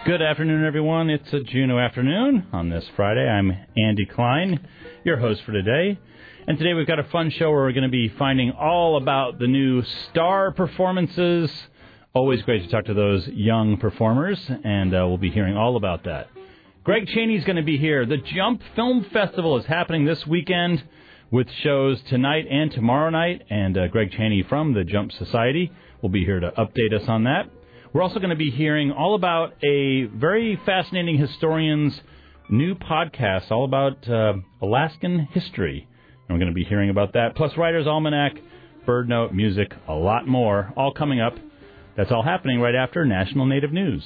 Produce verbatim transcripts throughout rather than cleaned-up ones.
Good afternoon, everyone. It's a Juneau afternoon. On this Friday, I'm Andy Klein, your host for today. And today we've got a fun show where we're going to be finding all about the new star performances. Always great to talk to those young performers, and uh, we'll be hearing all about that. Greg Chaney's going to be here. The Jump Film Festival is happening this weekend with shows tonight and tomorrow night, and uh, Greg Chaney from the Jump Society will be here to update us on that. We're also going to be hearing all about a very fascinating historian's new podcast all about uh, Alaskan history. And we're going to be hearing about that, plus Writer's Almanac, Bird Note, music, a lot more, all coming up. That's all happening right after National Native News.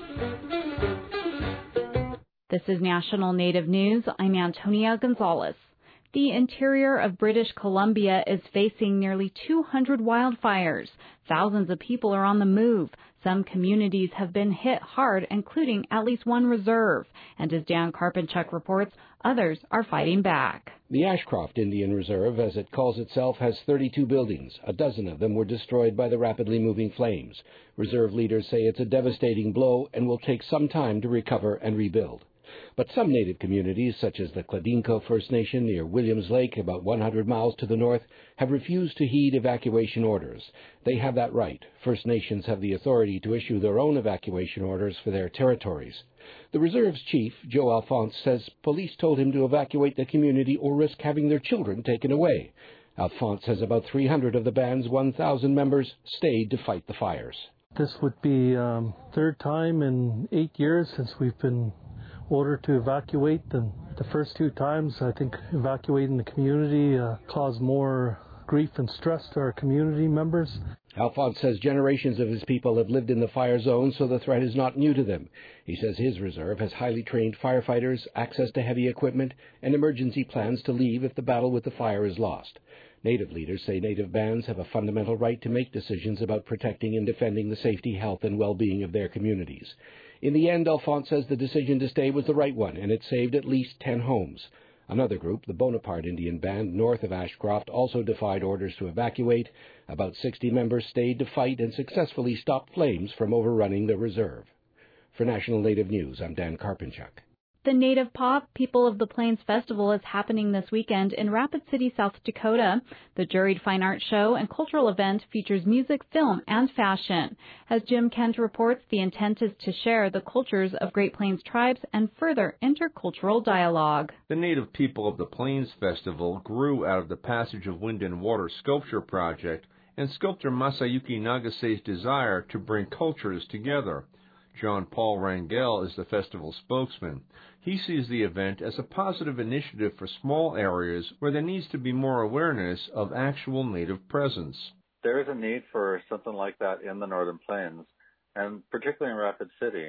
This is National Native News. I'm Antonia Gonzalez. The interior of British Columbia is facing nearly two hundred wildfires. Thousands of people are on the move. Some communities have been hit hard, including at least one reserve. And as Dan Karpinchuk reports, others are fighting back. The Ashcroft Indian Reserve, as it calls itself, has thirty-two buildings. A dozen of them were destroyed by the rapidly moving flames. Reserve leaders say it's a devastating blow and will take some time to recover and rebuild. But some native communities, such as the Kladinko First Nation near Williams Lake, about one hundred miles to the north, have refused to heed evacuation orders. They have that right. First Nations have the authority to issue their own evacuation orders for their territories. The reserve's chief, Joe Alphonse, says police told him to evacuate the community or risk having their children taken away. Alphonse says about three hundred of the band's one thousand members stayed to fight the fires. This would be um, third time in eight years since we've been ordered to evacuate. And the first two times, I think evacuating the community uh, caused more grief and stress to our community members. Alphonse says generations of his people have lived in the fire zone, so the threat is not new to them. He says his reserve has highly trained firefighters, access to heavy equipment, and emergency plans to leave if the battle with the fire is lost. Native leaders say native bands have a fundamental right to make decisions about protecting and defending the safety, health, and well-being of their communities. In the end, Alphonse says the decision to stay was the right one, and it saved at least ten homes. Another group, the Bonaparte Indian Band north of Ashcroft, also defied orders to evacuate. About sixty members stayed to fight and successfully stopped flames from overrunning the reserve. For National Native News, I'm Dan Karpinchuk. The Native Pop People of the Plains Festival is happening this weekend in Rapid City, South Dakota. The juried fine arts show and cultural event features music, film, and fashion. As Jim Kent reports, the intent is to share the cultures of Great Plains tribes and further intercultural dialogue. The Native People of the Plains Festival grew out of the Passage of Wind and Water sculpture project and sculptor Masayuki Nagase's desire to bring cultures together. John Paul Rangel is the festival spokesman. He sees the event as a positive initiative for small areas where there needs to be more awareness of actual Native presence. There is a need for something like that in the Northern Plains, and particularly in Rapid City,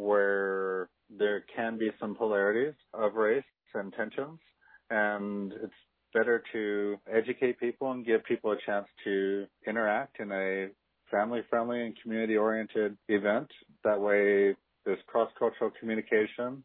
where there can be some polarities of race and tensions, and it's better to educate people and give people a chance to interact in a family-friendly and community-oriented event. That way there's cross-cultural communication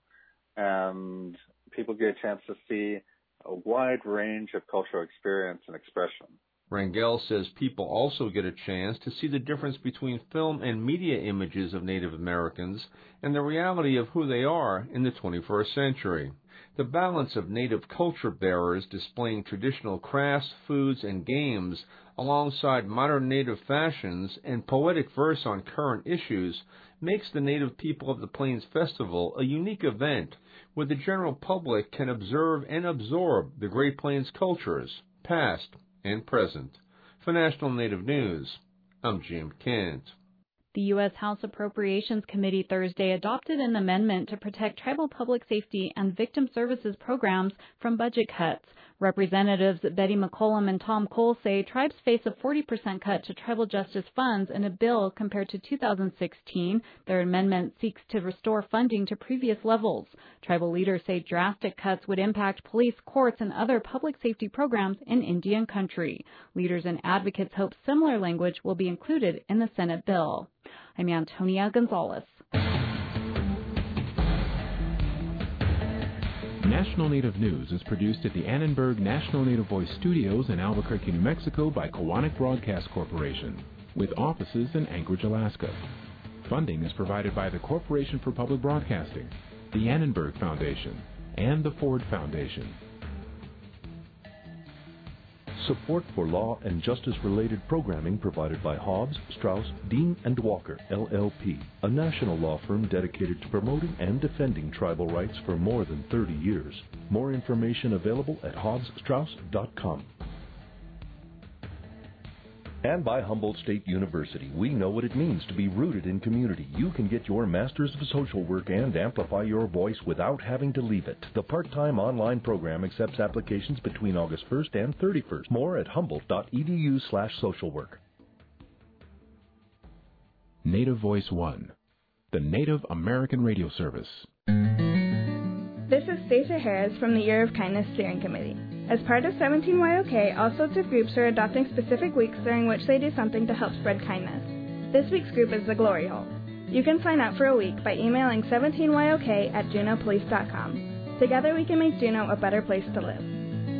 and people get a chance to see a wide range of cultural experience and expression. Rangel says people also get a chance to see the difference between film and media images of Native Americans and the reality of who they are in the twenty-first century. The balance of Native culture bearers displaying traditional crafts, foods, and games alongside modern Native fashions and poetic verse on current issues makes the Native People of the Plains Festival a unique event where the general public can observe and absorb the Great Plains cultures, past and present. For National Native News, I'm Jim Kent. The U S House Appropriations Committee Thursday adopted an amendment to protect tribal public safety and victim services programs from budget cuts. Representatives Betty McCollum and Tom Cole say tribes face a forty percent cut to tribal justice funds in a bill compared to two thousand sixteen. Their amendment seeks to restore funding to previous levels. Tribal leaders say drastic cuts would impact police, courts, and other public safety programs in Indian country. Leaders and advocates hope similar language will be included in the Senate bill. I'm Antonia Gonzalez. National Native News is produced at the Annenberg National Native Voice Studios in Albuquerque, New Mexico by Kowanek Broadcast Corporation, with offices in Anchorage, Alaska. Funding is provided by the Corporation for Public Broadcasting, the Annenberg Foundation, and the Ford Foundation. Support for law and justice-related programming provided by Hobbs, Strauss, Dean and Walker, L L P, a national law firm dedicated to promoting and defending tribal rights for more than thirty years. More information available at hobbs strauss dot com. And by Humboldt State University, we know what it means to be rooted in community. You can get your Master's of Social Work and amplify your voice without having to leave it. The part-time online program accepts applications between August first and thirty-first. More at humboldt dot e d u slash social work. Native Voice One, the Native American Radio Service. This is Stacia Harris from the Year of Kindness Steering Committee. As part of seventeen Y O K, all sorts of groups are adopting specific weeks during which they do something to help spread kindness. This week's group is the Glory Hole. You can sign up for a week by emailing seventeen Y O K at juneau police dot com. Together we can make Juneau a better place to live.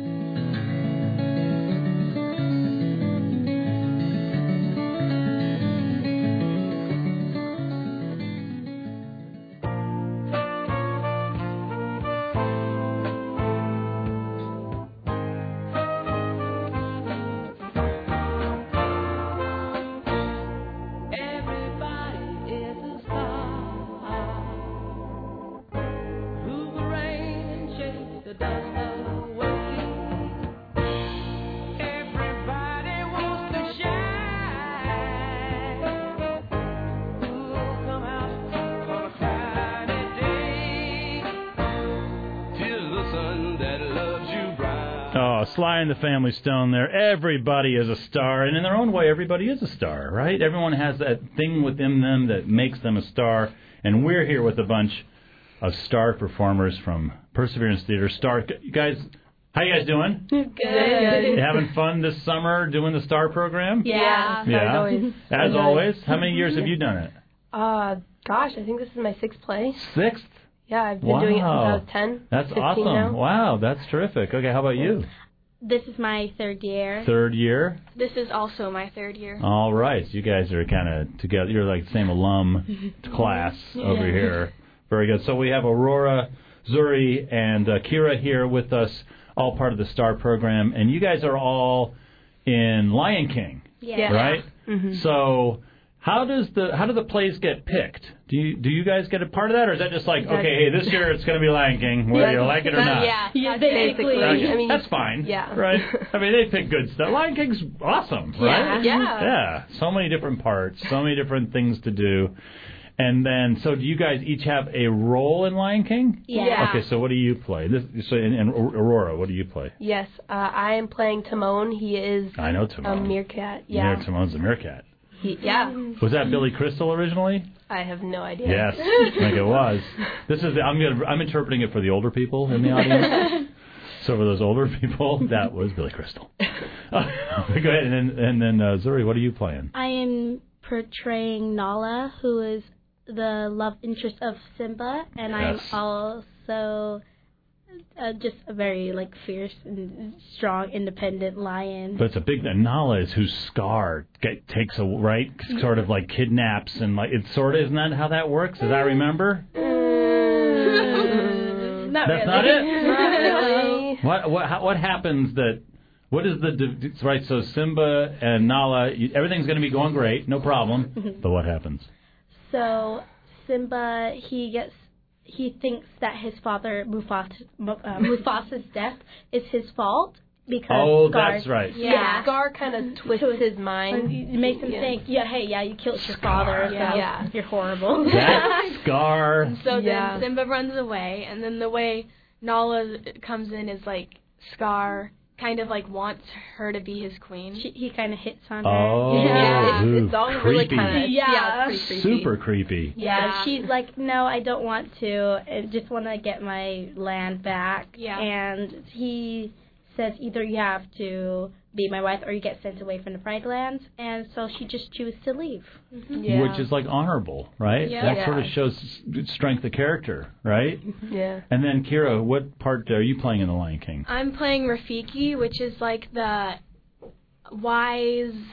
Sly and the Family Stone there. Everybody is a star, and in their own way, everybody is a star, right? Everyone has that thing within them that makes them a star, and we're here with a bunch of star performers from Perseverance Theater. Star, you guys, how you guys doing? Good. Good. You having fun this summer doing the star program? Yeah. Yeah. As always. As always. How many years have you done it? Uh, gosh, I think this is my sixth play. Sixth? Yeah, I've been wow. doing it since I was ten. That's awesome. Now. Wow, that's terrific. Okay, how about you? This is my third year. Third year? This is also my third year. All right. You guys are kind of together. You're like the same alum class yeah. over here. Very good. So we have Aurora, Zuri, and uh, Kira here with us, all part of the STAR program. And you guys are all in Lion King, yeah. right? Mm-hmm. So how does the how do the plays get picked? Do you do you guys get a part of that, or is that just like, okay, hey, this year it's going to be Lion King, whether you like it or not? Yeah, yeah basically. Okay. I mean, that's fine. Yeah. Right? I mean, they pick good stuff. Lion King's awesome, right? Yeah. Yeah. Yeah. So many different parts, so many different things to do. And then, so do you guys each have a role in Lion King? Yeah. Okay, so what do you play? This, so, and, and Aurora, what do you play? Yes, uh, I am playing Timon. He is I know Timon. a meerkat. Yeah. Yeah, Timon's a meerkat. He, yeah. Was that Billy Crystal originally? I have no idea. Yes, I think it was. This is I'm gonna, I'm interpreting it for the older people in the audience. So for those older people, that was Billy Crystal. Uh, go ahead, and then and then uh, Zuri, what are you playing? I am portraying Nala, who is the love interest of Simba, and yes. I'm also uh, just a very like fierce and strong, independent lion. But it's a big Nala is who's Scar get, takes a right sort of like kidnaps and like it's sort of isn't that how that works? As I remember. Mm, not That's really. not it. Not really. What what how, what happens that? What is the right? So Simba and Nala, everything's going to be going great, no problem. But what happens? So Simba, he gets, he thinks that his father Mufasa, uh, Mufasa's death is his fault because oh, Scar, that's right. Yeah, yeah Scar kind of twists so his mind. It makes him yeah. think, yeah, hey, yeah, you killed your Scar. father, yeah. so yeah. you're horrible. That's Scar. So yeah. then Simba runs away, and then the way Nala comes in is like Scar kind of like wants her to be his queen. She, he kind of hits on Oh, her. Yeah, ooh, it's, it's all creepy. really kind of Yeah. yeah, it's pretty creepy. Super creepy. Yeah, Yeah. she's like, no, I don't want to. I just want to get my land back. Yeah. And he says either you have to be my wife or you get sent away from the Pride Lands. And so she just chooses to leave. Mm-hmm. Yeah. Which is like honorable, right? Yeah. That Yeah. sort of shows strength of character, right? Yeah. And then, Kira, what part are you playing in The Lion King? I'm playing Rafiki, which is like the wise,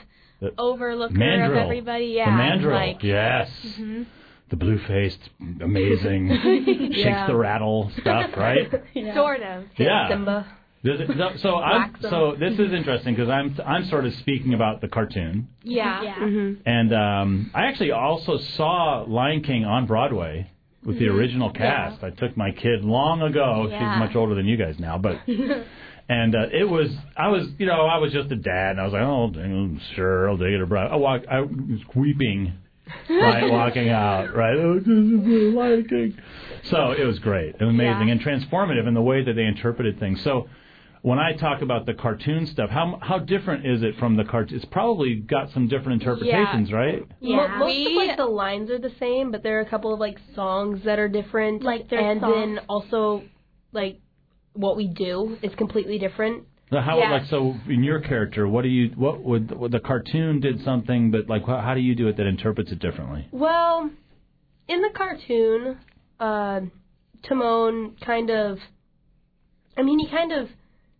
the overlooker Mandrill. of everybody. Yeah, the Mandrill. Like, yes. Mm-hmm. The blue-faced, amazing, shakes yeah. the rattle stuff, right? yeah. Sort of. Yeah. Simba. Does it, so, so, I'm, so this is interesting because I'm I'm sort of speaking about the cartoon. Yeah. yeah. Mm-hmm. And um, I actually also saw Lion King on Broadway with the original cast. Yeah. I took my kid long ago. Yeah. She's much older than you guys now, but and uh, it was I was you know I was just a dad, and I was like, oh, sure, I'll take it to Broadway. I walked, I was weeping, right, walking out, right. Oh, this is Lion King. So it was great, it was amazing, Yeah. and transformative in the way that they interpreted things. So. When I talk about the cartoon stuff, how how different is it from the cartoon? It's probably got some different interpretations, yeah. right? Yeah. Yeah. Most We, of like the lines are the same, but there are a couple of like songs that are different. Like their and songs. then also like what we do is completely different. So how yeah. like so in your character, what do you what would what the cartoon did something, but like how, how do you do it that interprets it differently? Well, in the cartoon, uh, Timon kind of, I mean, he kind of.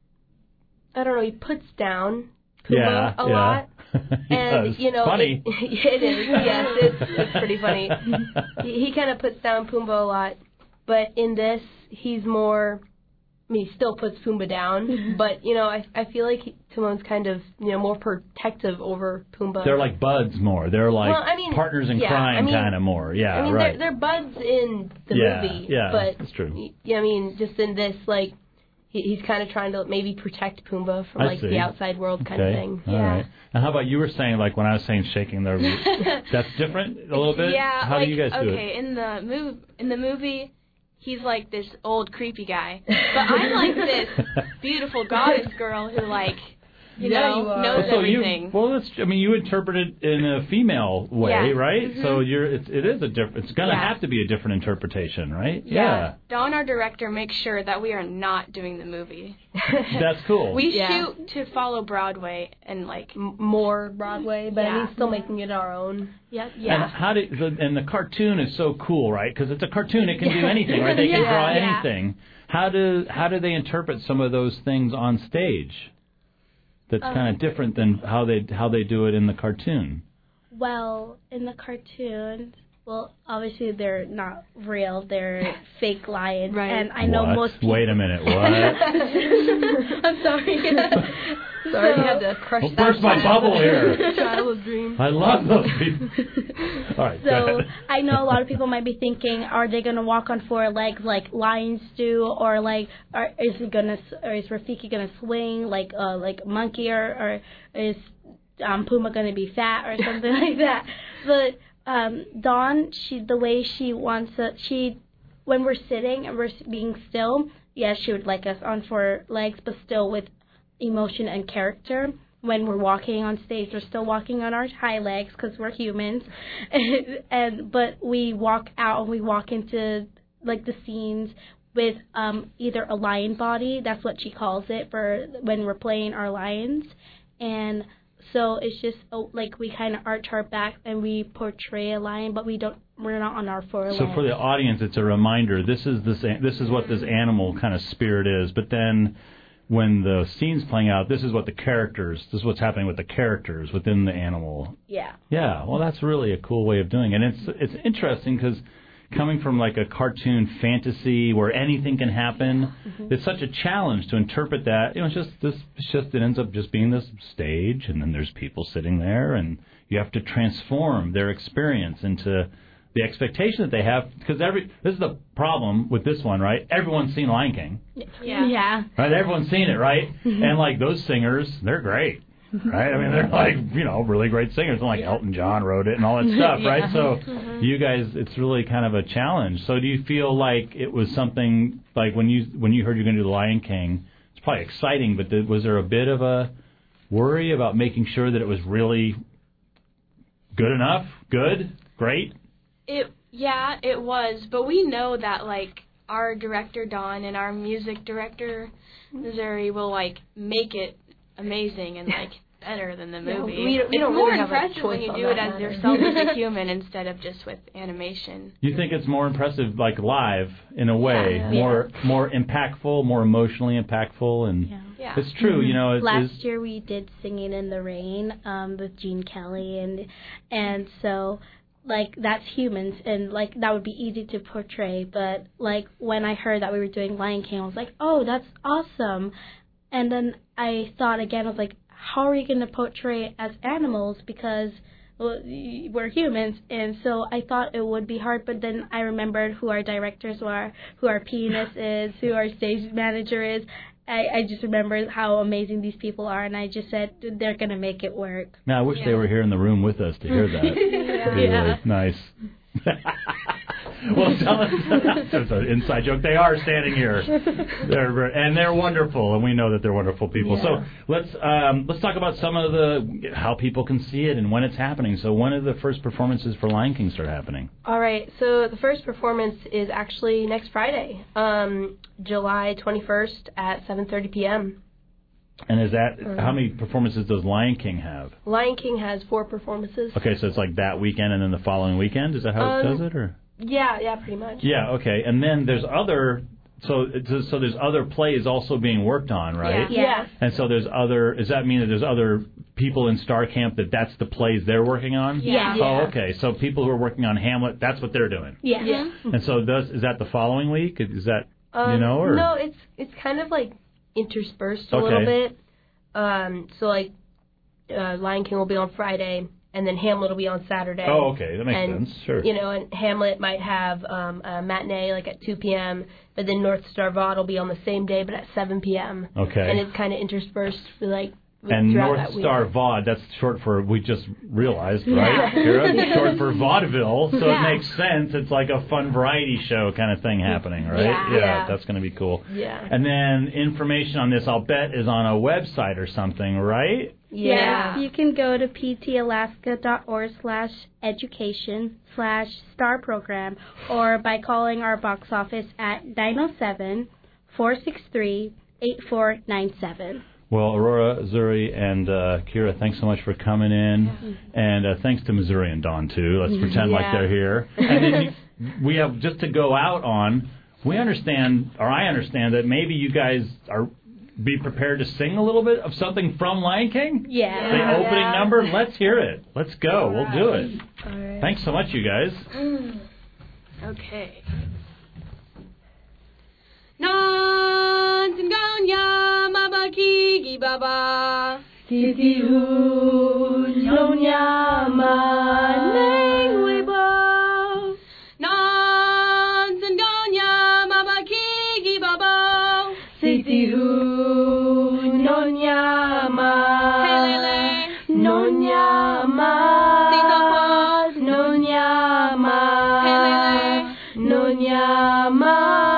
I don't know, he puts down Pumbaa yeah, a yeah. lot. he and, does. you know, funny. It, it is, yes, it's, it's pretty funny. He, he kind of puts down Pumbaa a lot, but in this, he's more, I mean, he still puts Pumbaa down, but, you know, I I feel like he, Timon's kind of, you know, more protective over Pumbaa. They're like buds more. They're like well, I mean, partners in yeah, crime I mean, kind of more. Yeah, I mean, right. they're, they're buds in the yeah, movie, yeah, but, that's true. Yeah, I mean, just in this, like, he's kind of trying to maybe protect Pumbaa from I like see. the outside world kind okay. of thing. All yeah. right. And how about you were saying like when I was saying shaking their that's different a little bit? Yeah. How like, do you guys do okay, it? in the move in the movie, he's like this old creepy guy, but I'm like this beautiful goddess girl who like. You yeah, know, you are. knows so everything. You, well, that's. I mean, you interpret it in a female way, yeah. right? Mm-hmm. So you're. It's, it is a different. It's going to yeah. have to be a different interpretation, right? Yeah. yeah. Dawn, our director, makes sure that we are not doing the movie. That's cool. We yeah. shoot to follow Broadway and like M- more Broadway, but yeah. I mean, still making it our own. Yep. Yeah. And how did the, and the cartoon is so cool, right? Because it's a cartoon; it can do anything, right? They can yeah. draw yeah. anything. How do how do they interpret some of those things on stage? That's Um, kind of different than how they how they do it in the cartoon. Well, in the cartoons, well, obviously they're not real; they're fake lions, Right. and I know what? most people. Wait a minute, what? I'm sorry. Sorry, So- you had to crush Well, that. burst my bubble here. Childhood dream. I love those people. All right, go So ahead. I know a lot of people might be thinking, are they going to walk on four legs like lions do, or like, are, is he gonna, or is Rafiki gonna swing like, uh, like a monkey, or, or is um, Puma gonna be fat or something like that? But um, Dawn, she, the way she wants to, she, when we're sitting and we're being still, yes, she would like us on four legs, but still with emotion and character. When we're walking on stage, we're still walking on our high legs because we're humans, and, and but we walk out and we walk into like the scenes with um, either a lion body. That's what she calls it for when we're playing our lions, and so it's just oh, like we kind of arch our back and we portray a lion, but we don't. We're not on our four legs. So for the audience, it's a reminder. This is this this is what this animal kind of spirit is. But then, when the scene's playing out, this is what the characters. This is what's happening with the characters within the animal. Yeah. Yeah. Well, that's really a cool way of doing it. And it's it's interesting because coming from like a cartoon fantasy where anything can happen, mm-hmm. it's such a challenge to interpret that. You know, it's just this. It's just it ends up just being this stage, and then there's people sitting there, and you have to transform their experience into the expectation that they have, because every this is the problem with this one, right? Everyone's seen Lion King, Yeah. Yeah. right? Everyone's seen it, right? And like those singers, they're great, right? I mean, they're like you know really great singers, and like Elton John wrote it and all that stuff, Yeah. right? So Mm-hmm. you guys, it's really kind of a challenge. So do you feel like it was something like when you when you heard you're going to do the Lion King, it's probably exciting, but th- was there a bit of a worry about making sure that it was really good enough, good, great? It yeah, it was, but we know that like our director Dawn and our music director Missouri will like make it amazing and like better than the Yeah, movie. we don't- we it's don't more really have a impressive when choice you on do it that as matter. yourself as a human instead of just with animation. You think it's more impressive, like live, in a way, Yeah. more more impactful, more emotionally impactful, and Yeah. it's true. You know, it, last it's, year we did Singing in the Rain um, with Gene Kelly, and and so like that's humans, and like that would be easy to portray. But like when I heard that we were doing Lion King, I was like, oh, that's awesome. And then I thought again, I was like, how are we going to portray it as animals, because well, we're humans? And so I thought it would be hard, but then I remembered who our directors were, who our pianist is, who our stage manager is. I, I just remembered how amazing these people are, and I just said they're going to make it work. now, I wish they were here in the room with us to hear that. Yeah. It'd be Yeah. really nice. Well, tell us. That's an inside joke. They are standing here, they're and they're wonderful, and we know that they're wonderful people. Yeah. So let's um, let's talk about some of the how people can see it and when it's happening. So when did the first performances for Lion King start happening? All right, so the first performance is actually next Friday, um, July twenty-first at seven thirty p.m. And is that how many performances does Lion King have? Lion King has four performances. Okay, so it's like that weekend and then the following weekend. Is that how it Um, does it, or? Yeah, yeah, pretty much. Yeah. Okay, and then there's other. So so there's other plays also being worked on, right? Yeah. Yeah. And so there's other. Does that mean that there's other people in Star Camp that that's the plays they're working on? Yeah. Oh, Yeah. okay. So people who are working on Hamlet, that's what they're doing. Yeah. Yeah. And so does is that the following week? Is that Um, you know or No, it's it's kind of like interspersed a Okay. little bit. Um, so like uh, Lion King will be on Friday, and then Hamlet will be on Saturday. Oh, okay, that makes and, sense. Sure. You know, and Hamlet might have um, a matinee like at two p.m., but then North Star Vaude will be on the same day, but at seven p.m. Okay. And it's kind of interspersed with, like And throughout North that week. Star Vaude, that's short for, we just realized, Yeah. right? Kira? It's short for vaudeville, so Yeah. it makes sense. It's like a fun variety show kind of thing happening, right? Yeah. Yeah. That's going to be cool. Yeah. And then information on this, I'll bet, is on a website or something, right? Yeah. You can go to ptalaska.org slash education slash star program, or by calling our box office at nine oh seven, four six three, eight four nine seven. Well, Aurora, Zuri, and uh, Kira, thanks so much for coming in. And uh, thanks to Missouri and Dawn, too. Let's pretend like Yeah. they're here. And then you, we have, just to go out on, we understand, or I understand, that maybe you guys are be prepared to sing a little bit of something from Lion King? Yeah. The opening Yeah. number? Let's hear it. Let's go. All We'll do it. All right. Thanks so much, you guys. Okay. Nantingonya mabakigi baba. Titi hu nyonya manengwebo. Nantingonya mabakigi baba. Titi hu nyonya ma. Helele. Nyonya ma. Nyonya ma. Helele. Nyonya ma.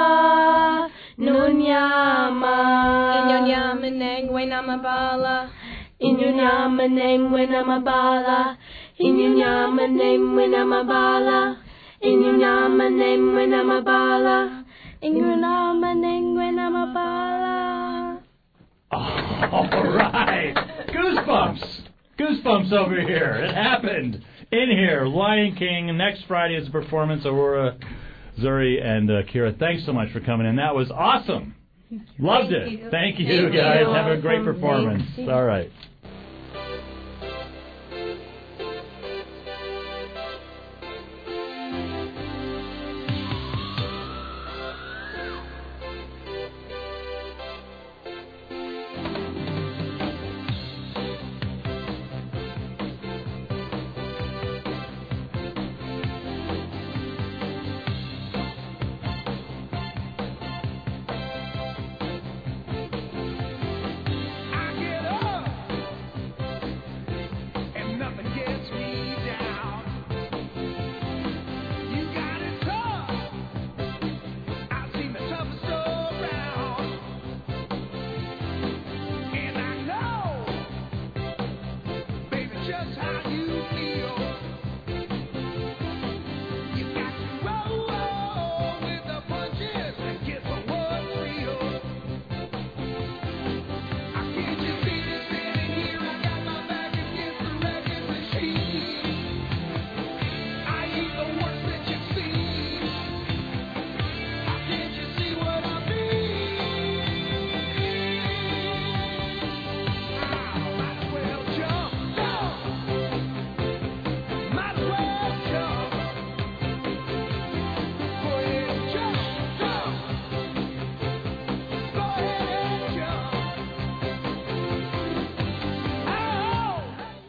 Nyonya ma. Inyonya meneng wenamabala. Inyunya maneng wenamabala. Inyunya maneng wenamabala. Inyunya maneng wenamabala. Inyunya maneng wenamabala. All right. Goosebumps. Goosebumps over here. It happened. In here, Lion King. Next Friday is a performance. Aurora, Zuri, and uh, Kira, thanks so much for coming in. That was awesome. Loved Thank it. you. Thank you, Thank guys. you. Have a great Awesome. performance. Thanks. All right.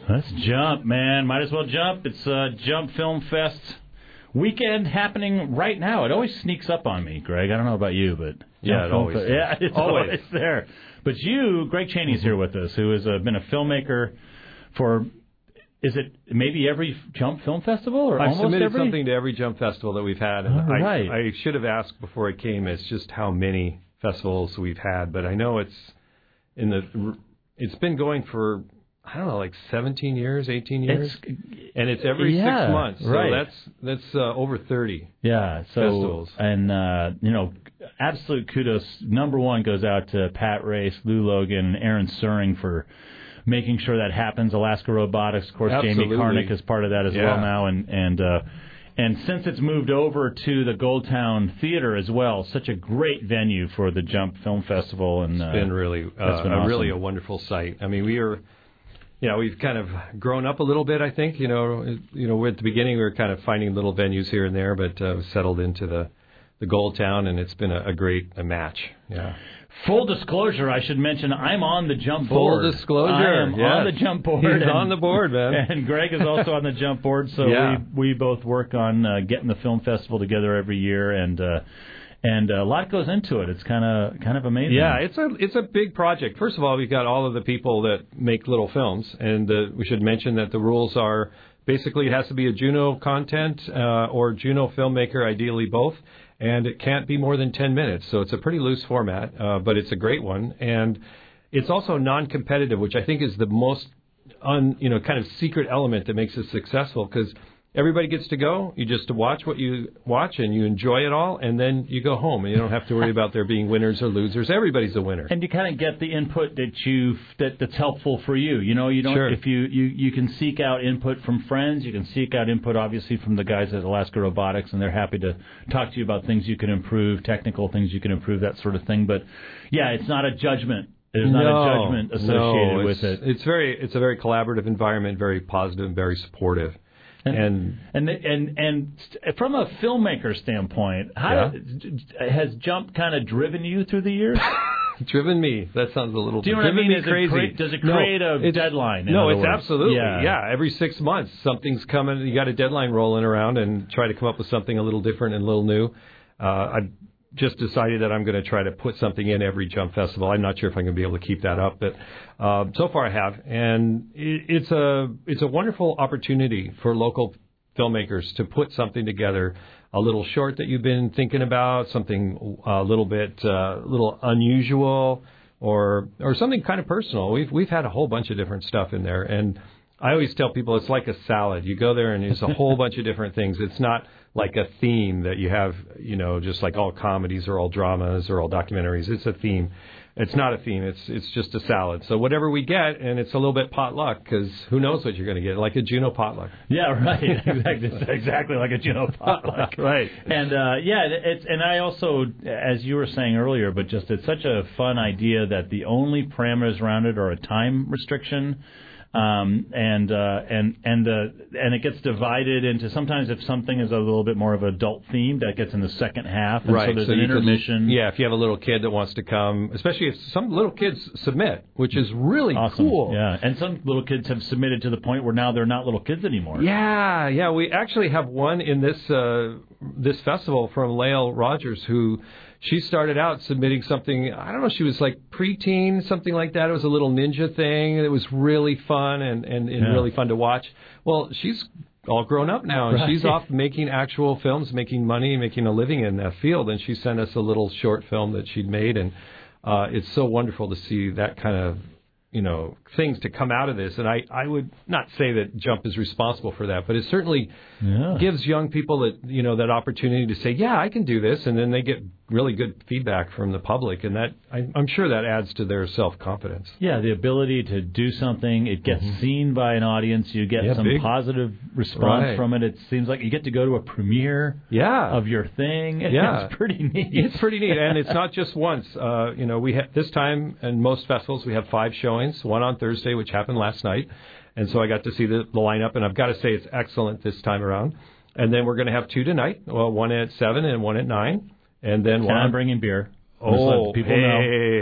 Let's jump, man. Might as well jump. It's uh, Jump Film Fest weekend happening right now. It always sneaks up on me, Greg. I don't know about you, but yeah, it always Fe- yeah, it's always. always there. But you, Greg Cheney's here with us, who has uh, been a filmmaker for. Is it maybe every Jump Film Festival or I've almost submitted every? something to every Jump Festival that we've had. And All right. I, I should have asked before I came as just how many festivals we've had, but I know it's in the. It's been going for I don't know, like seventeen years, eighteen years, it's, and it's every yeah, six months. So right. that's that's uh, over thirty. Yeah. So festivals. And uh, you know, absolute kudos. Number one goes out to Pat Race, Lou Logan, and Aaron Suring for making sure that happens. Alaska Robotics, of course, Absolutely. Jamie Karnick is part of that as yeah. well now, and and uh, and since it's moved over to the Goldtown Theater as well, such a great venue for the Jump Film Festival, and it's uh, been really uh, been a awesome. really a wonderful site. I mean, we are. Yeah, we've kind of grown up a little bit, I think. You know, you know, at the beginning we were kind of finding little venues here and there, but uh, settled into the the Goldtown, and it's been a, a great a match. Yeah. Full disclosure, I should mention I'm on the Jump Full board. Full disclosure, I am yes. on the Jump board. He's and, on the board, man. And Greg is also on the Jump board, so yeah. we we both work on uh, getting the film festival together every year, and. Uh, And a lot goes into it. It's kind of kind of amazing. Yeah, it's a it's a big project. First of all, we've got all of the people that make little films, and uh, we should mention that the rules are basically it has to be a Juno content uh, or Juno filmmaker, ideally both, and it can't be more than ten minutes. So it's a pretty loose format, uh, but it's a great one, and it's also non-competitive, which I think is the most un, you know kind of secret element that makes it successful because. Everybody gets to go. You just watch what you watch, and you enjoy it all, and then you go home, and you don't have to worry about there being winners or losers. Everybody's a winner. And you kind of get the input that you that, that's helpful for you. You know, you don't sure. if you, you you can seek out input from friends. You can seek out input, obviously, from the guys at Alaska Robotics, and they're happy to talk to you about things you can improve, technical things you can improve, that sort of thing. But yeah, it's not a judgment. There's not no, a judgment associated no, with it. It's very it's a very collaborative environment, very positive, and very supportive. And and and and from a filmmaker standpoint, how yeah. has Jump kind of driven you through the years? Driven me. That sounds a little. Do you know driven what I mean? me Is crazy. It cre- does it create no, a deadline? No, it's words? absolutely yeah. yeah. Every six months, something's coming. You got a deadline rolling around, and try to come up with something a little different and a little new. Uh, I just decided that I'm going to try to put something in every Jump Festival. I'm not sure if I'm going to be able to keep that up, but uh, so far I have, and it, it's a it's a wonderful opportunity for local filmmakers to put something together, a little short that you've been thinking about, something a little bit, a uh, little unusual, or or something kind of personal. We've we've had a whole bunch of different stuff in there, and I always tell people it's like a salad. You go there and there's a whole bunch of different things. It's not like a theme that you have, you know, just like all comedies or all dramas or all documentaries. It's a theme. It's not a theme. It's it's just a salad. So whatever we get, and it's a little bit potluck because who knows what you're going to get, like a Juno potluck. Yeah, right. Exactly, it's exactly like a Juno potluck. Right. And uh, yeah, it's and I also, as you were saying earlier, but just it's such a fun idea that the only parameters around it are a time restriction. Um, and uh, and and the and it gets divided into sometimes if something is a little bit more of an adult themed that gets in the second half, and right. so there's so an you intermission. Could, yeah, if you have a little kid that wants to come, especially if some little kids submit, which is really awesome. Cool. Yeah, and some little kids have submitted to the point where now they're not little kids anymore. Yeah, yeah, we actually have one in this uh, this festival from Lael Rogers who. She started out submitting something, I don't know, she was like preteen, something like that. It was a little ninja thing. It was really fun and, and, and yeah. really fun to watch. Well, she's all grown up now, and right. she's off making actual films, making money, making a living in that field. And she sent us a little short film that she'd made, and uh, it's so wonderful to see that kind of, you know, things to come out of this. And I, I would not say that Jump is responsible for that, but it certainly yeah. gives young people that, you know, that opportunity to say, yeah, I can do this. And then they get really good feedback from the public. And that, I, I'm sure that adds to their self-confidence. Yeah, the ability to do something. It gets mm-hmm. seen by an audience. You get yeah, some big. positive response right. from it. It seems like you get to go to a premiere yeah. of your thing. Yeah. It's pretty neat. It's pretty neat. And it's not just once. Uh, you know, we have this time in most festivals, we have five showings, one on Thursday, which happened last night. And so I got to see the, the lineup, and I've got to say it's excellent this time around. And then we're going to have two tonight, well, one at seven and one at nine. And then Can one I'm bringing beer. Oh, people hey.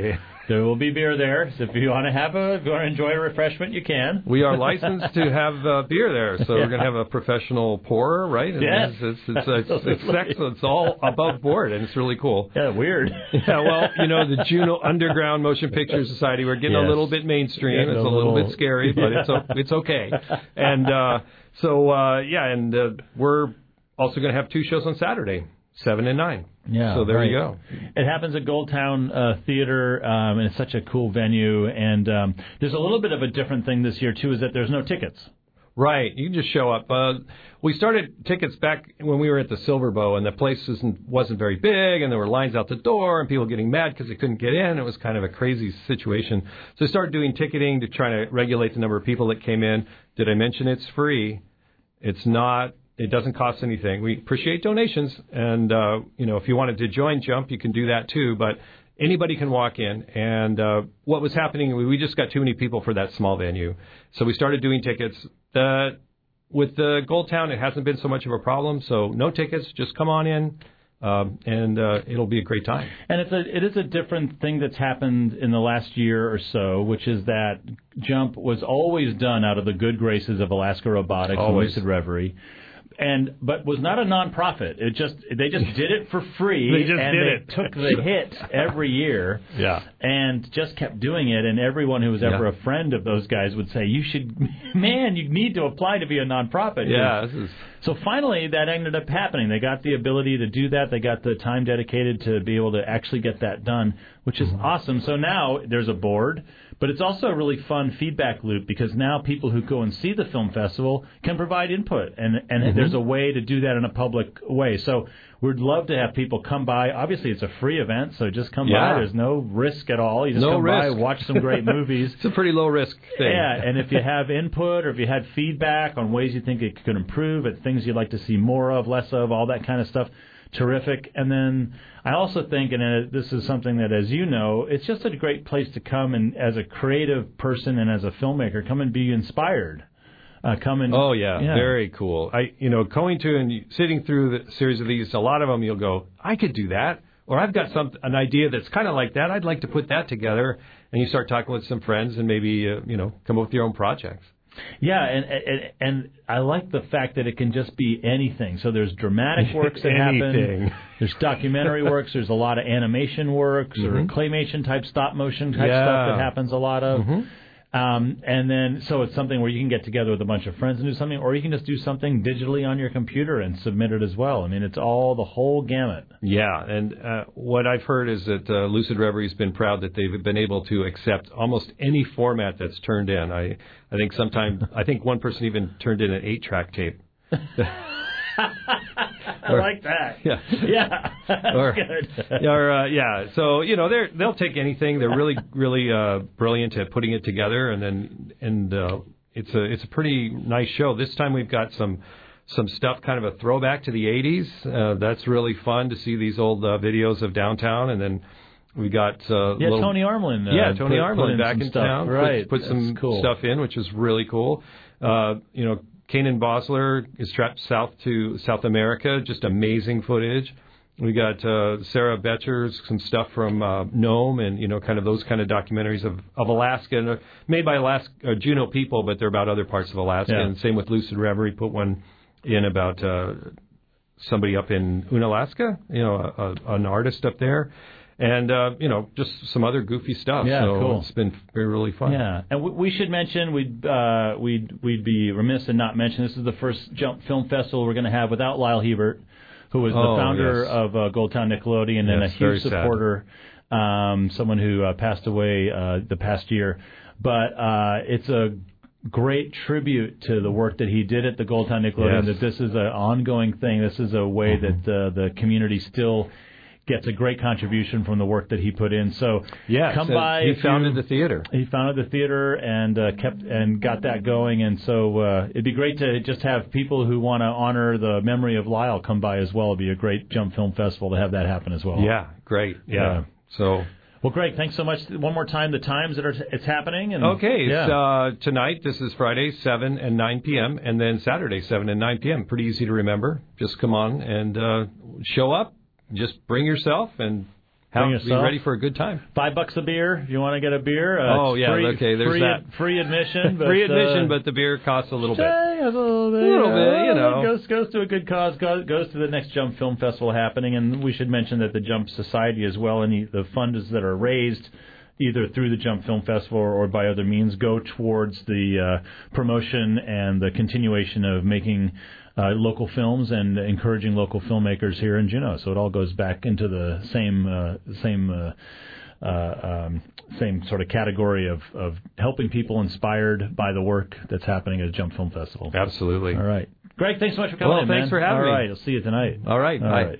There will be beer there. So if you want to have a, if you want to enjoy a refreshment, you can. We are licensed to have uh, beer there, so yeah. we're going to have a professional pourer, right? And yes. It's, it's, it's, it's, it's, sex, it's all above board, and it's really cool. Yeah, weird. yeah, well, you know, the Juneau Underground Motion Picture Society, we're getting yes. a little bit mainstream. Getting it's a little, little bit scary, but yeah. it's it's okay. And uh, so, uh, yeah, and uh, we're also going to have two shows on Saturday. Seven and nine. Yeah. So there right. you go. It happens at Goldtown uh, Theater, um, and it's such a cool venue. And um, there's a little bit of a different thing this year, too, is that there's no tickets. Right. You can just show up. Uh, we started tickets back when we were at the Silver Bow, and the place wasn't, wasn't very big, and there were lines out the door, and people getting mad because they couldn't get in. It was kind of a crazy situation. So I started doing ticketing to try to regulate the number of people that came in. Did I mention it's free? It's not. It doesn't cost anything. We appreciate donations, and uh, you know, if you wanted to join Jump, you can do that too. But anybody can walk in. And uh, what was happening, we just got too many people for that small venue, so we started doing tickets. Uh, with the Goldtown, it hasn't been so much of a problem. So no tickets, just come on in, um, and uh, it'll be a great time. And it's a it is a different thing that's happened in the last year or so, which is that Jump was always done out of the good graces of Alaska Robotics Always. and Lucid Reverie. And but was not a nonprofit. It just they just did it for free. They just and did they it. took the hit every year. Yeah. And just kept doing it. And everyone who was ever Yeah. a friend of those guys would say, "You should, man, you need to apply to be a nonprofit." Yeah. This is... So finally, that ended up happening. They got the ability to do that. They got the time dedicated to be able to actually get that done, which is awesome. So now there's a board. But it's also a really fun feedback loop because now people who go and see the film festival can provide input, and, and Mm-hmm. there's a way to do that in a public way. So we'd love to have people come by. Obviously, it's a free event, so just come Yeah. by. There's no risk at all. You just No come by, risk. watch some great movies. It's a pretty low-risk thing. Yeah, and if you have input or if you had feedback on ways you think it could improve, at things you'd like to see more of, less of, all that kind of stuff, terrific. And then I also think, and this is something that, as you know, it's just a great place to come and, as a creative person and as a filmmaker, come and be inspired. Uh, come and oh yeah, yeah, very cool. I you know going to and sitting through the series of these, a lot of them you'll go, I could do that, or I've got some an idea that's kind of like that. I'd like to put that together, and you start talking with some friends and maybe uh, you know come up with your own projects. Yeah, and, and and I like the fact that it can just be anything. So there's dramatic works that happen. There's documentary works. There's a lot of animation works Mm-hmm. or claymation type, stop motion type yeah. stuff that happens a lot of. Mm-hmm. Um, and then, so it's something where you can get together with a bunch of friends and do something, or you can just do something digitally on your computer and submit it as well. I mean, it's all the whole gamut. Yeah, and uh, what I've heard is that uh, Lucid Reverie's been proud that they've been able to accept almost any format that's turned in. I, I think sometime, I think one person even turned in an eight-track tape. I or, like that. Yeah, yeah, that's or, good. or uh, yeah, so you know they they'll take anything. They're really really uh, brilliant at putting it together, and then and uh, it's a it's a pretty nice show. This time we've got some some stuff, kind of a throwback to the eighties. Uh, that's really fun to see these old uh, videos of downtown, and then we got uh, yeah little, Tony Armlin. Uh, yeah, Tony put, Armlin put in back in stuff. town. Right, put, put some cool. stuff in, which is really cool. Uh, you know. Kanan Bosler is trapped south to South America. Just amazing footage. We got uh, Sarah Betcher's some stuff from uh, Nome and you know kind of those kind of documentaries of, of Alaska, and, uh, made by Alaska uh, Juneau people, but they're about other parts of Alaska. Yeah. And same with Lucid Reverie. Put one in about uh, somebody up in Unalaska. You know, a, a, an artist up there. And, uh, you know, just some other goofy stuff. Yeah, so cool. It's been very, really fun. Yeah, and we, we should mention, we'd, uh, we'd, we'd be remiss in not mentioning, this is the first Jump Film Festival we're going to have without Lyle Hebert, who was the oh, and yes. of uh, Goldtown Nickelodeon and yes, a huge supporter, um, someone who uh, passed away uh, the past year. But uh, it's a great tribute to the work that he did at the Goldtown Nickelodeon, yes. that this is an ongoing thing. This is a way mm-hmm. that uh, the community still gets a great contribution from the work that he put in. So yes, come by. He if founded you, the theater. He founded the theater and uh, kept and got that going. And so uh, it'd be great to just have people who want to honor the memory of Lyle come by as well. It'd be a great Jump Film Festival to have that happen as well. Yeah, great. Yeah. yeah. So. Well, great. Thanks so much. One more time, the times that are it's happening. And, okay. Yeah. It's, uh, tonight, this is Friday, seven and nine p.m., and then Saturday, seven and nine p.m. Pretty easy to remember. Just come on and uh, show up. Just bring yourself and Bring Have, be yourself. ready for a good time. Five bucks a beer if you want to get a beer. Uh, oh, yeah, free, okay, there's free, that. Free admission. But, free admission, uh, but the beer costs a little bit. A little bit. A little bit, you know. Goes, goes to a good cause, goes, goes to the next Jump Film Festival happening. And we should mention that the Jump Society as well, any the funds that are raised either through the Jump Film Festival or, or by other means, go towards the uh, promotion and the continuation of making uh, local films and encouraging local filmmakers here in Juneau. So it all goes back into the same uh, same uh, uh, um, same sort of category of, of helping people inspired by the work that's happening at Jump Film Festival. Absolutely. All right. Greg, thanks so much for coming well, in, thanks man. for having all me. All right, I'll see you tonight. All right. All bye. right.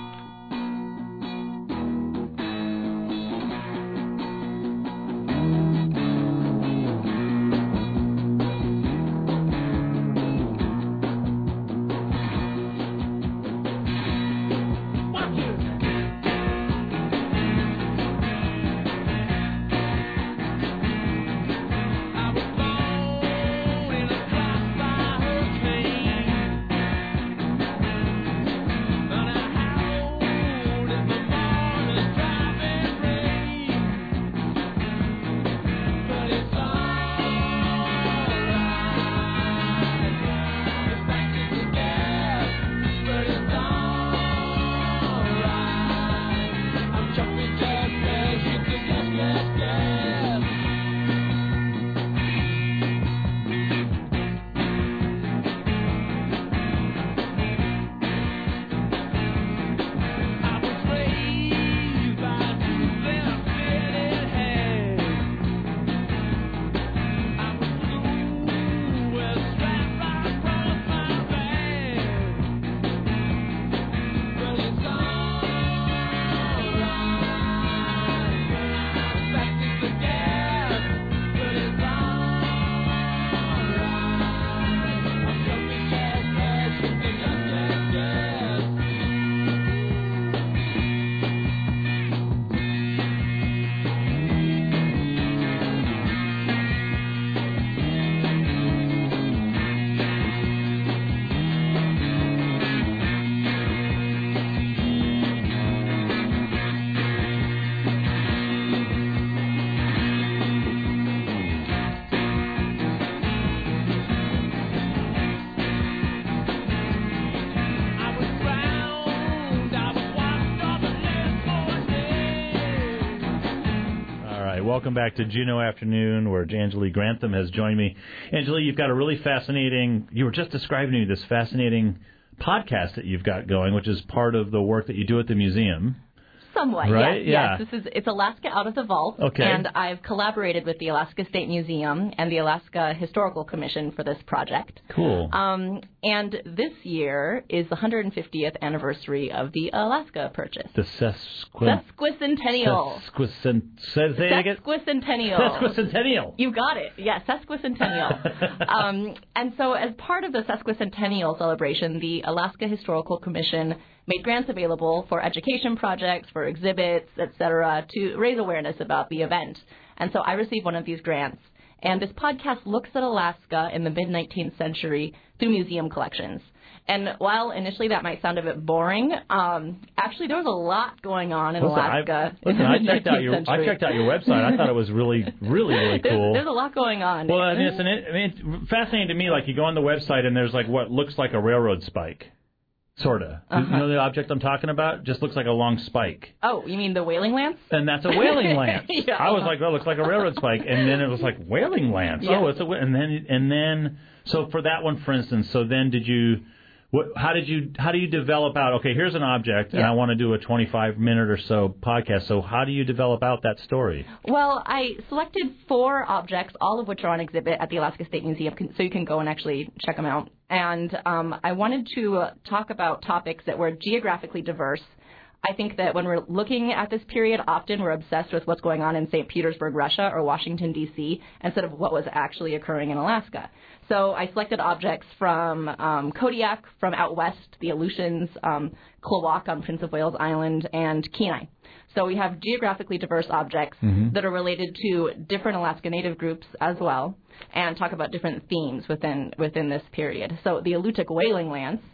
Welcome back to Juneau Afternoon, where Anjali Grantham has joined me. Anjali, you've got a really fascinating, you were just describing to me this fascinating podcast that you've got going, which is part of the work that you do at the museum. Somewhat, right? yes. Yeah. yes. This is it's Alaska Out of the Vault, okay. and I've collaborated with the Alaska State Museum and the Alaska Historical Commission for this project. Cool. Um, and this year is the one hundred fiftieth anniversary of the Alaska Purchase. The sesqu- Sesquicentennial. Sesquicent- say, say it again? Sesquicentennial. Sesquicentennial. You got it. Yeah, sesquicentennial. um, and so as part of the sesquicentennial celebration, the Alaska Historical Commission made grants available for education projects, for exhibits, et cetera, to raise awareness about the event. And so I received one of these grants. And this podcast looks at Alaska in the mid-nineteenth century through museum collections. And while initially that might sound a bit boring, um, actually there was a lot going on in listen, Alaska. I, listen, in the I checked out your century. I checked out your website. I thought it was really, really, really cool. There's, there's a lot going on. Well, I mean, it's, an, I mean, it's fascinating to me. Like you go on the website and there's like what looks like a railroad spike. Sort of. Uh-huh. You know the object I'm talking about? Just looks like a long spike. Oh, you mean the whaling lance? And that's a whaling lance. yeah. I was like, well, it looks like a railroad spike. And then it was like, whaling lance. Yeah. Oh, it's a and then and then so for that one, for instance, so then did you what how did you how do you develop out, okay, here's an object and yeah. I want to do a twenty-five minute or so podcast. So how do you develop out that story? Well, I selected four objects, all of which are on exhibit at the Alaska State Museum, so you can go and actually check them out. And um, I wanted to uh, talk about topics that were geographically diverse. I think that when we're looking at this period, often we're obsessed with what's going on in Saint Petersburg, Russia, or Washington, D C, instead of what was actually occurring in Alaska. So I selected objects from um, Kodiak, from out west, the Aleutians, um, Klawock on Prince of Wales Island, and Kenai. So we have geographically diverse objects mm-hmm. that are related to different Alaska Native groups as well, and talk about different themes within within this period. So the Alutiiq whaling lance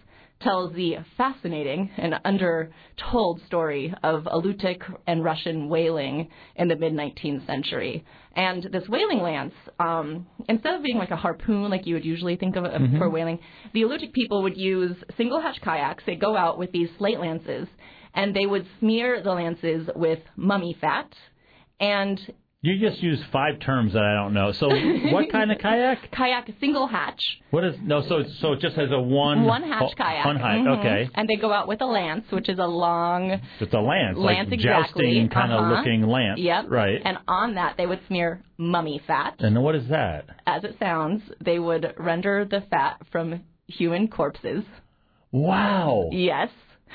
tells the fascinating and undertold story of Alutiiq and Russian whaling in the mid-nineteenth century. And this whaling lance, um, instead of being like a harpoon like you would usually think of mm-hmm. for whaling, the Alutiiq people would use single-hatch kayaks. They'd go out with these slate lances, and they would smear the lances with mummy fat. And you just use five terms that I don't know. So what kind of kayak? Kayak single hatch. What is no? So so it just has a one one hatch oh, kayak. One hatch. Mm-hmm. Okay. And they go out with a lance, which is a long. It's a lance. Lance like exactly. Jousting kind of uh-huh. looking lance. Yep. Right. And on that they would smear mummy fat. And what is that? As it sounds, they would render the fat from human corpses. Wow. Yes.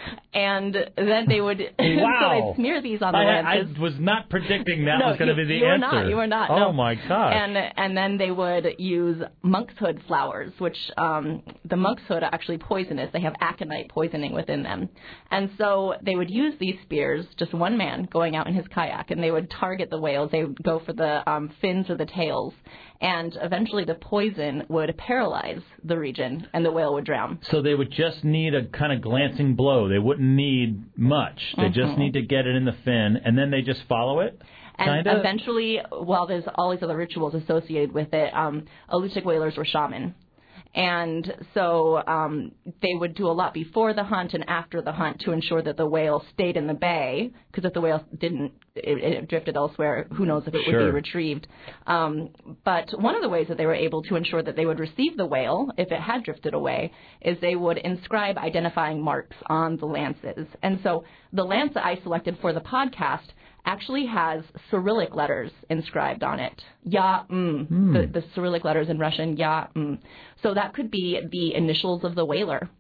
And then they would wow. so they'd smear these on the I, lances. I was not predicting that no, was going to you, be the you answer. You were not. You were not. Oh no. my gosh. And and then they would use monkshood flowers, which um, the monkshood are actually poisonous. They have aconite poisoning within them, and so they would use these spears. Just one man going out in his kayak, and they would target the whales. They would go for the um, fins or the tails, and eventually the poison would paralyze the region, and the whale would drown. So they would just need a kind of glancing blow. They wouldn't need much. They mm-hmm. just need to get it in the fin, and then they just follow it? And kinda? Eventually, while there's all these other rituals associated with it, um, Alutiiq whalers were shaman. And so um, they would do a lot before the hunt and after the hunt to ensure that the whale stayed in the bay, because if the whale didn't, it, it drifted elsewhere, who knows if it sure. would be retrieved. Um, but one of the ways that they were able to ensure that they would receive the whale, if it had drifted away, is they would inscribe identifying marks on the lances. And so the lance that I selected for the podcast actually has Cyrillic letters inscribed on it. Ya, mm, mm. The, the Cyrillic letters in Russian, ya, mm. So that could be the initials of the whaler.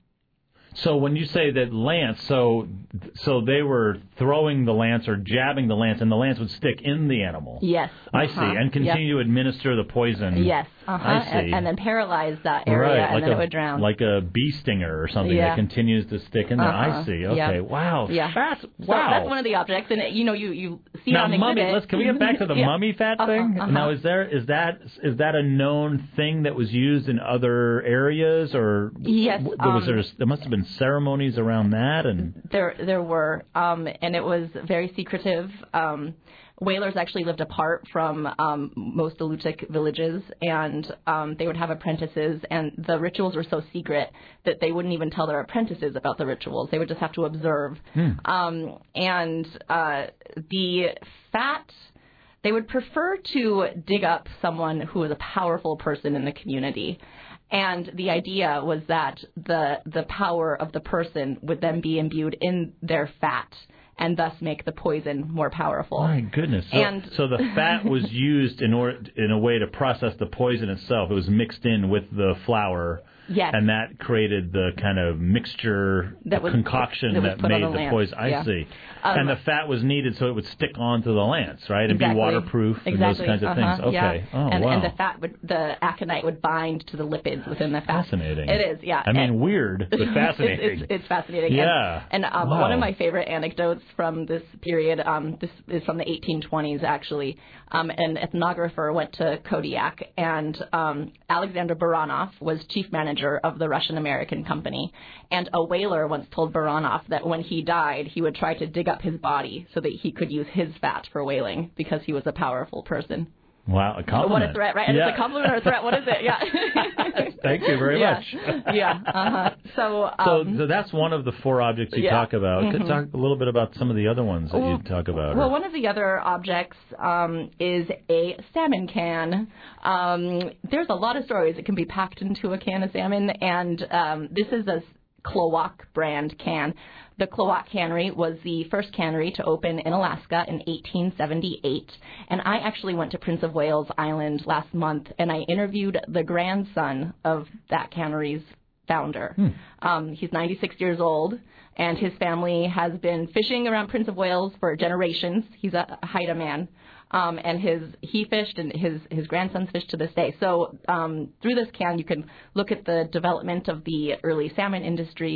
So when you say that lance, so so they were throwing the lance or jabbing the lance, and the lance would stick in the animal. Yes. I uh-huh. see, and continue yep. to administer the poison. Yes. Uh-huh. I see. And, and then paralyze that area, right. and like then a, it would drown. Like a bee stinger or something yeah. that continues to stick in there. Uh-huh. I see. Okay. Yep. Wow. Yeah. Fat. So wow. that's one of the objects, and you know, you you see now, on mummy. exhibit. Let's can we get back to the yeah. mummy fat thing? Uh-huh. Uh-huh. Now, is there is that is that a known thing that was used in other areas, or yes? Was um, there there must have been ceremonies around that, and there there were, um, and it was very secretive. Um, Whalers actually lived apart from um, most Alutiiq villages, and um, they would have apprentices, and the rituals were so secret that they wouldn't even tell their apprentices about the rituals. They would just have to observe. Hmm. Um, and uh, the fat, they would prefer to dig up someone who was a powerful person in the community. And the idea was that the the power of the person would then be imbued in their fat, and thus make the poison more powerful. My goodness! So, and so the fat was used in order in a way to process the poison itself. It was mixed in with the flour. Yes. And that created the kind of mixture, that was, concoction that, that was made the, the poison. I yeah. see. Um, and the fat was needed so it would stick onto the lance, right? And exactly. be waterproof exactly. and those kinds of uh-huh. things. Okay. Yeah. Oh, and, wow. and the fat would, the aconite would bind to the lipids within the fat. Fascinating. It is, yeah. I mean, and weird, but fascinating. it's, it's, it's fascinating. Yeah. And, and um, wow. one of my favorite anecdotes from this period, um, this is from the eighteen twenties, actually. Um, an ethnographer went to Kodiak, and um, Alexander Baranov was chief manager of the Russian-American company. And a whaler once told Baranov that when he died, he would try to dig up his body so that he could use his fat for whaling because he was a powerful person. Wow, a compliment. What a threat, right? And yeah. it's a compliment or a threat. What is it? Yeah. Thank you very yeah. much. yeah. Uh-huh. So, um, so, so that's one of the four objects you yeah. talk about. Mm-hmm. Could talk a little bit about some of the other ones that well, you talk about. Well, or... one of the other objects um, is a salmon can. Um, there's a lot of stories that can be packed into a can of salmon, and um, this is a Kloak brand can. The Kloak Cannery was the first cannery to open in Alaska in eighteen seventy-eight. And I actually went to Prince of Wales Island last month, and I interviewed the grandson of that cannery's founder. Hmm. Um, he's ninety-six years old, and his family has been fishing around Prince of Wales for generations. He's a Haida man. Um, and his he fished, and his, his grandsons fish to this day. So um, through this can, you can look at the development of the early salmon industry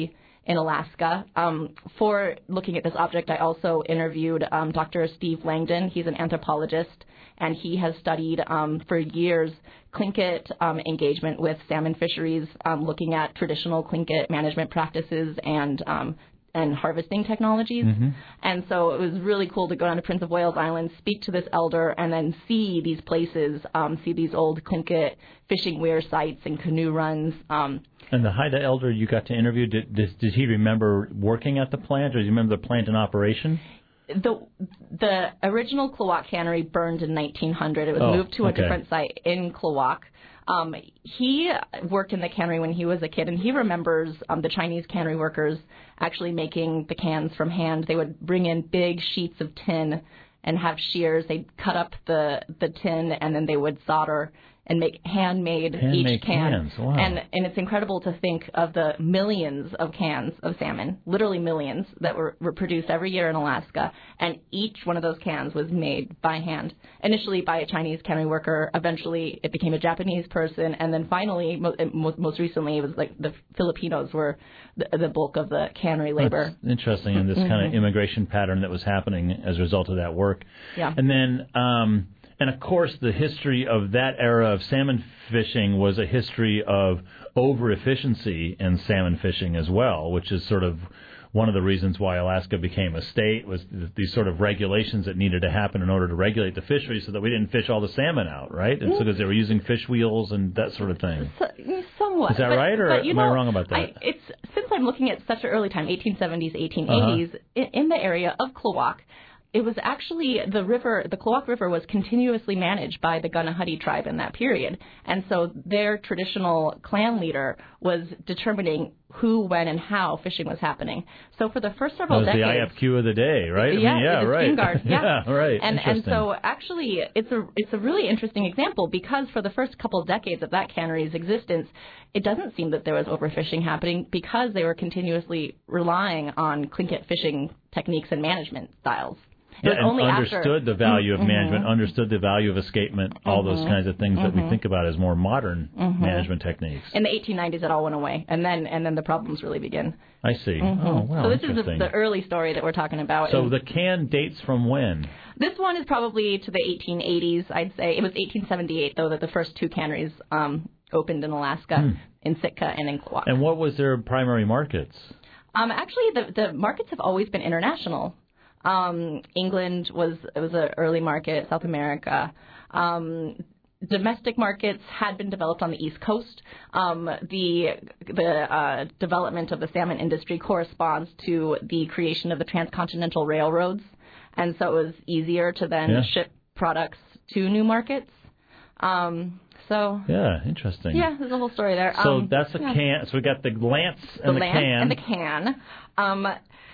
in Alaska. Um, for looking at this object, I also interviewed um, Doctor Steve Langdon. He's an anthropologist, and he has studied um, for years Tlingit um, engagement with salmon fisheries, um, looking at traditional Tlingit management practices and um, and harvesting technologies. Mm-hmm. And so it was really cool to go down to Prince of Wales Island, speak to this elder, and then see these places, um, see these old Tlingit fishing weir sites and canoe runs. Um, and the Haida elder you got to interview, did, did, did he remember working at the plant, or do you remember the plant in operation? The the original Klawock cannery burned in nineteen hundred. It was oh, moved to a okay. different site in Klawock. Um, he worked in the cannery when he was a kid, and he remembers um, the Chinese cannery workers actually making the cans from hand. They would bring in big sheets of tin and have shears. They'd cut up the, the tin, and then they would solder and make handmade, handmade each can. Cans. Wow. And and it's incredible to think of the millions of cans of salmon, literally millions, that were, were produced every year in Alaska. And each one of those cans was made by hand, initially by a Chinese cannery worker. Eventually, it became a Japanese person. And then finally, most, most recently, it was like the Filipinos were the, the bulk of the cannery labor. That's interesting, and this mm-hmm. kind of immigration pattern that was happening as a result of that work. Yeah. And then... Um, And, of course, the history of that era of salmon fishing was a history of over-efficiency in salmon fishing as well, which is sort of one of the reasons why Alaska became a state, was these sort of regulations that needed to happen in order to regulate the fishery so that we didn't fish all the salmon out, right? And so because they were using fish wheels and that sort of thing. So, somewhat. Is that but, right, or but, you am know, I wrong about that? I, it's since I'm looking at such an early time, eighteen seventies, eighteen eighties, uh-huh. in, in the area of Klawock, it was actually the river, the Klawock River was continuously managed by the Kanehuti tribe in that period. And so their traditional clan leader was determining who, when, and how fishing was happening. So for the first several that was decades... the I F Q of the day, right? Yeah, I mean, yeah, the right. Guard, yeah. yeah, right. And and so actually it's a it's a really interesting example, because for the first couple of decades of that cannery's existence, it doesn't seem that there was overfishing happening, because they were continuously relying on Tlingit fishing techniques and management styles. Yeah, and only understood after, the value of mm-hmm. management, understood the value of escapement, all mm-hmm. those kinds of things mm-hmm. that we think about as more modern mm-hmm. management techniques. In the eighteen nineties, it all went away, and then and then the problems really begin. I see. Mm-hmm. Oh, wow, So this is the, interesting. the early story that we're talking about. So and the can dates from when? This one is probably to the eighteen eighties, I'd say. It was eighteen seventy-eight, though, that the first two canneries um, opened in Alaska, hmm. in Sitka and in Klawock. And what was their primary markets? Um, actually, the, the markets have always been international. Um, England was it was an early market, South America. Um, domestic markets had been developed on the East Coast. Um, the the uh, development of the salmon industry corresponds to the creation of the transcontinental railroads, and so it was easier to then yeah. ship products to new markets. Um, so yeah, interesting. Yeah, there's a whole story there. So um, that's a yeah. can. So we got the lance and the, the lance can. and the can. Um,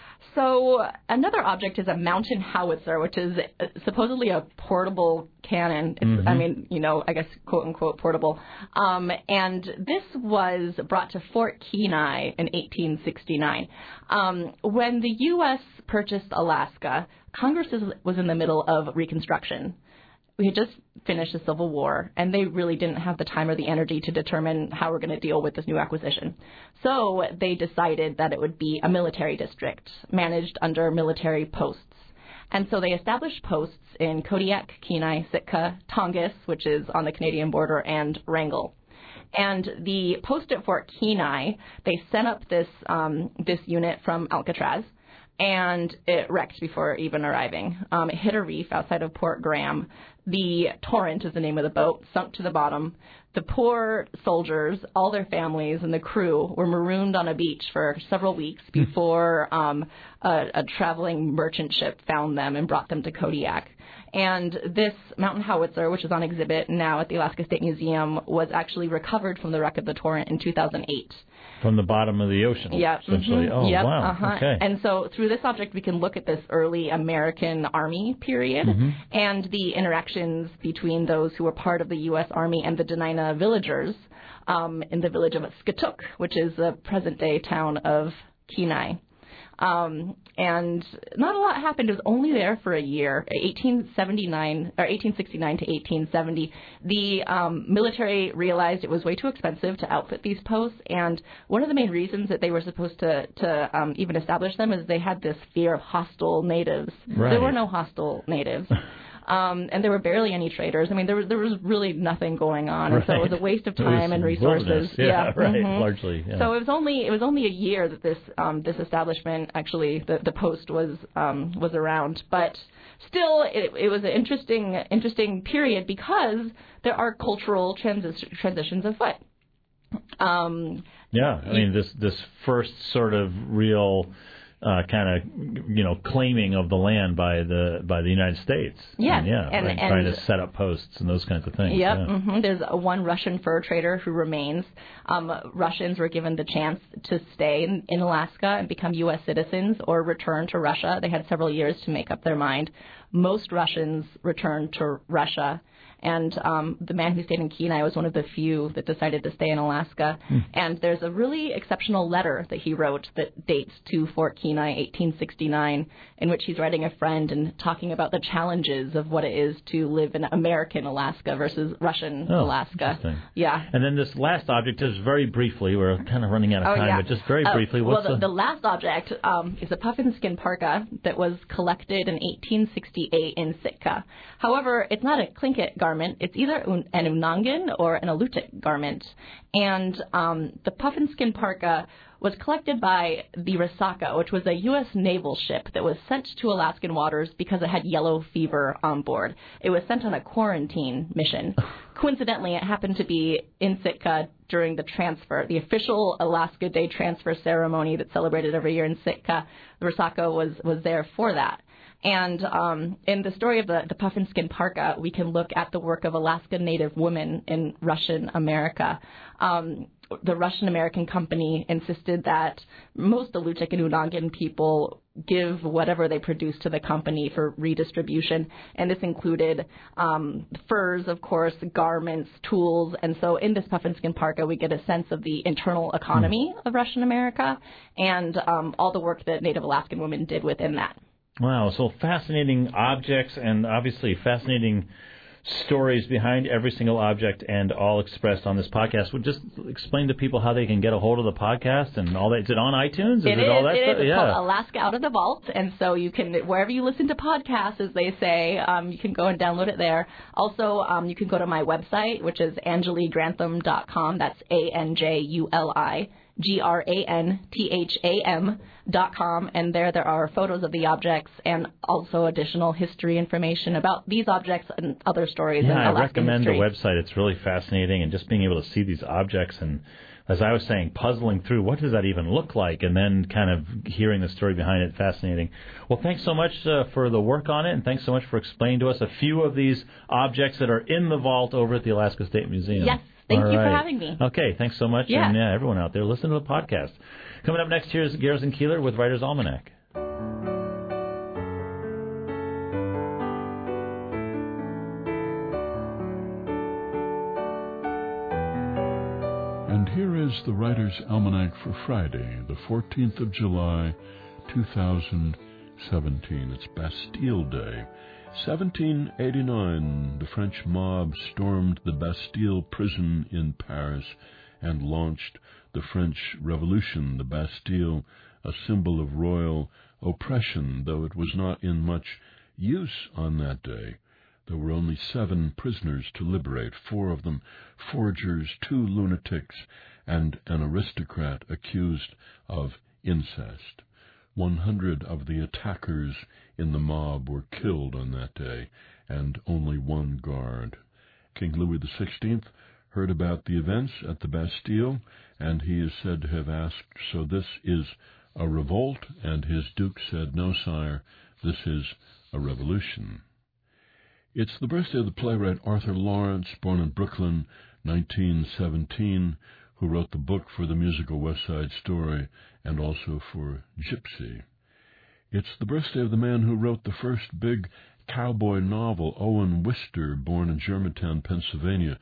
So another object is a mountain howitzer, which is supposedly a portable cannon. It's, mm-hmm. I mean, you know, I guess quote unquote portable. Um, and this was brought to Fort Kenai in eighteen sixty-nine. Um, when the U S purchased Alaska, Congress is, was in the middle of Reconstruction. We had just finished the Civil War, and they really didn't have the time or the energy to determine how we're going to deal with this new acquisition. So they decided that it would be a military district managed under military posts. And so they established posts in Kodiak, Kenai, Sitka, Tongass, which is on the Canadian border, and Wrangell. And the post at Fort Kenai, they sent up this um, this unit from Alcatraz, and it wrecked before even arriving. Um, it hit a reef outside of Port Graham. The Torrent is the name of the boat, sunk to the bottom. The poor soldiers, all their families, and the crew were marooned on a beach for several weeks before um, a, a traveling merchant ship found them and brought them to Kodiak. And this mountain howitzer, which is on exhibit now at the Alaska State Museum, was actually recovered from the wreck of the Torrent in two thousand eight. From the bottom of the ocean, yep. essentially. Mm-hmm. Oh, yep. wow. Uh-huh. Okay. And so through this object, we can look at this early American Army period mm-hmm. and the interactions between those who were part of the U S Army and the Dena'ina villagers um, in the village of Skiatook, which is the present-day town of Kenai. Um, and not a lot happened. It was only there for a year, eighteen seventy-nine or eighteen sixty-nine to eighteen seventy. The um, military realized it was way too expensive to outfit these posts, and one of the main reasons that they were supposed to to um, even establish them is they had this fear of hostile natives. Right. There were no hostile natives. Um, and there were barely any traders. I mean, there was there was really nothing going on, and right. so it was a waste of time and resources. Yeah, yeah, right, mm-hmm. largely. Yeah. So it was only it was only a year that this um, this establishment actually the, the post was um, was around, but still it, it was an interesting interesting period because there are cultural transi- transitions afoot. Um, yeah, I mean this this first sort of real. Uh, kind of, you know, claiming of the land by the by the United States. Yeah, and, yeah, and, right, and trying to set up posts and those kinds of things. Yep, yeah. mm-hmm. There's a, one Russian fur trader who remains. Um, Russians were given the chance to stay in, in Alaska and become U S citizens or return to Russia. They had several years to make up their mind. Most Russians returned to Russia. And um, the man who stayed in Kenai was one of the few that decided to stay in Alaska. Hmm. And there's a really exceptional letter that he wrote that dates to Fort Kenai, eighteen sixty-nine, in which he's writing a friend and talking about the challenges of what it is to live in American Alaska versus Russian oh, Alaska. Yeah. And then this last object is very briefly, we're kind of running out of oh, time, yeah. but just very uh, briefly. Well, What's the, the... the last object um, is a puffin skin parka that was collected in eighteen sixty-eight in Sitka. However, it's not a Tlingit garment. It's either an Unangan or an Alutiiq garment. And um, the puffin skin parka was collected by the Resaca, which was a U S naval ship that was sent to Alaskan waters because it had yellow fever on board. It was sent on a quarantine mission. Coincidentally, it happened to be in Sitka during the transfer, the official Alaska Day transfer ceremony that's celebrated every year in Sitka. The Resaca was, was there for that. And um, in the story of the, the puffin skin parka, we can look at the work of Alaska Native women in Russian America. Um, the Russian American company insisted that most Alutiiq and Unangan people give whatever they produce to the company for redistribution. And this included um, furs, of course, garments, tools. And so in this puffin skin parka, we get a sense of the internal economy of Russian America and um, all the work that Native Alaskan women did within that. Wow, so fascinating objects and obviously fascinating stories behind every single object and all expressed on this podcast. Would just explain to people how they can get a hold of the podcast and all that. Is it on iTunes? Is it, it is, all that it stuff? is. It's yeah. called Alaska Out of the Vault, and so you can, wherever you listen to podcasts, as they say, um, you can go and download it there. Also, um, you can go to my website, which is anjuli grantham dot com. That's A N J U L I. G R A N T H A M dot com, and there there are photos of the objects and also additional history information about these objects and other stories yeah, in Alaskan I recommend history. the website. It's really fascinating, and just being able to see these objects and, as I was saying, puzzling through what does that even look like, and then kind of hearing the story behind it, fascinating. Well, thanks so much uh, for the work on it, and thanks so much for explaining to us a few of these objects that are in the vault over at the Alaska State Museum. Yes. Thank All you right. for having me. Okay, thanks so much. Yeah. And yeah, everyone out there, listen to the podcast. Coming up next, here's Garrison Keillor with Writer's Almanac. And here is the Writer's Almanac for Friday, the fourteenth of July, two thousand seventeen. It's Bastille Day. seventeen eighty-nine, the French mob stormed the Bastille prison in Paris and launched the French Revolution. The Bastille, a symbol of royal oppression, though it was not in much use on that day. There were only seven prisoners to liberate, four of them forgers, two lunatics, and an aristocrat accused of incest. One hundred of the attackers in the mob were killed on that day, and only one guard. King Louis the Sixteenth heard about the events at the Bastille, and he is said to have asked, "So this is a revolt?" And his duke said, "No, sire, this is a revolution." It's the birthday of the playwright Arthur Lawrence, born in Brooklyn, nineteen seventeen, who wrote the book for the musical West Side Story and also for Gypsy. It's the birthday of the man who wrote the first big cowboy novel, Owen Wister, born in Germantown, Pennsylvania,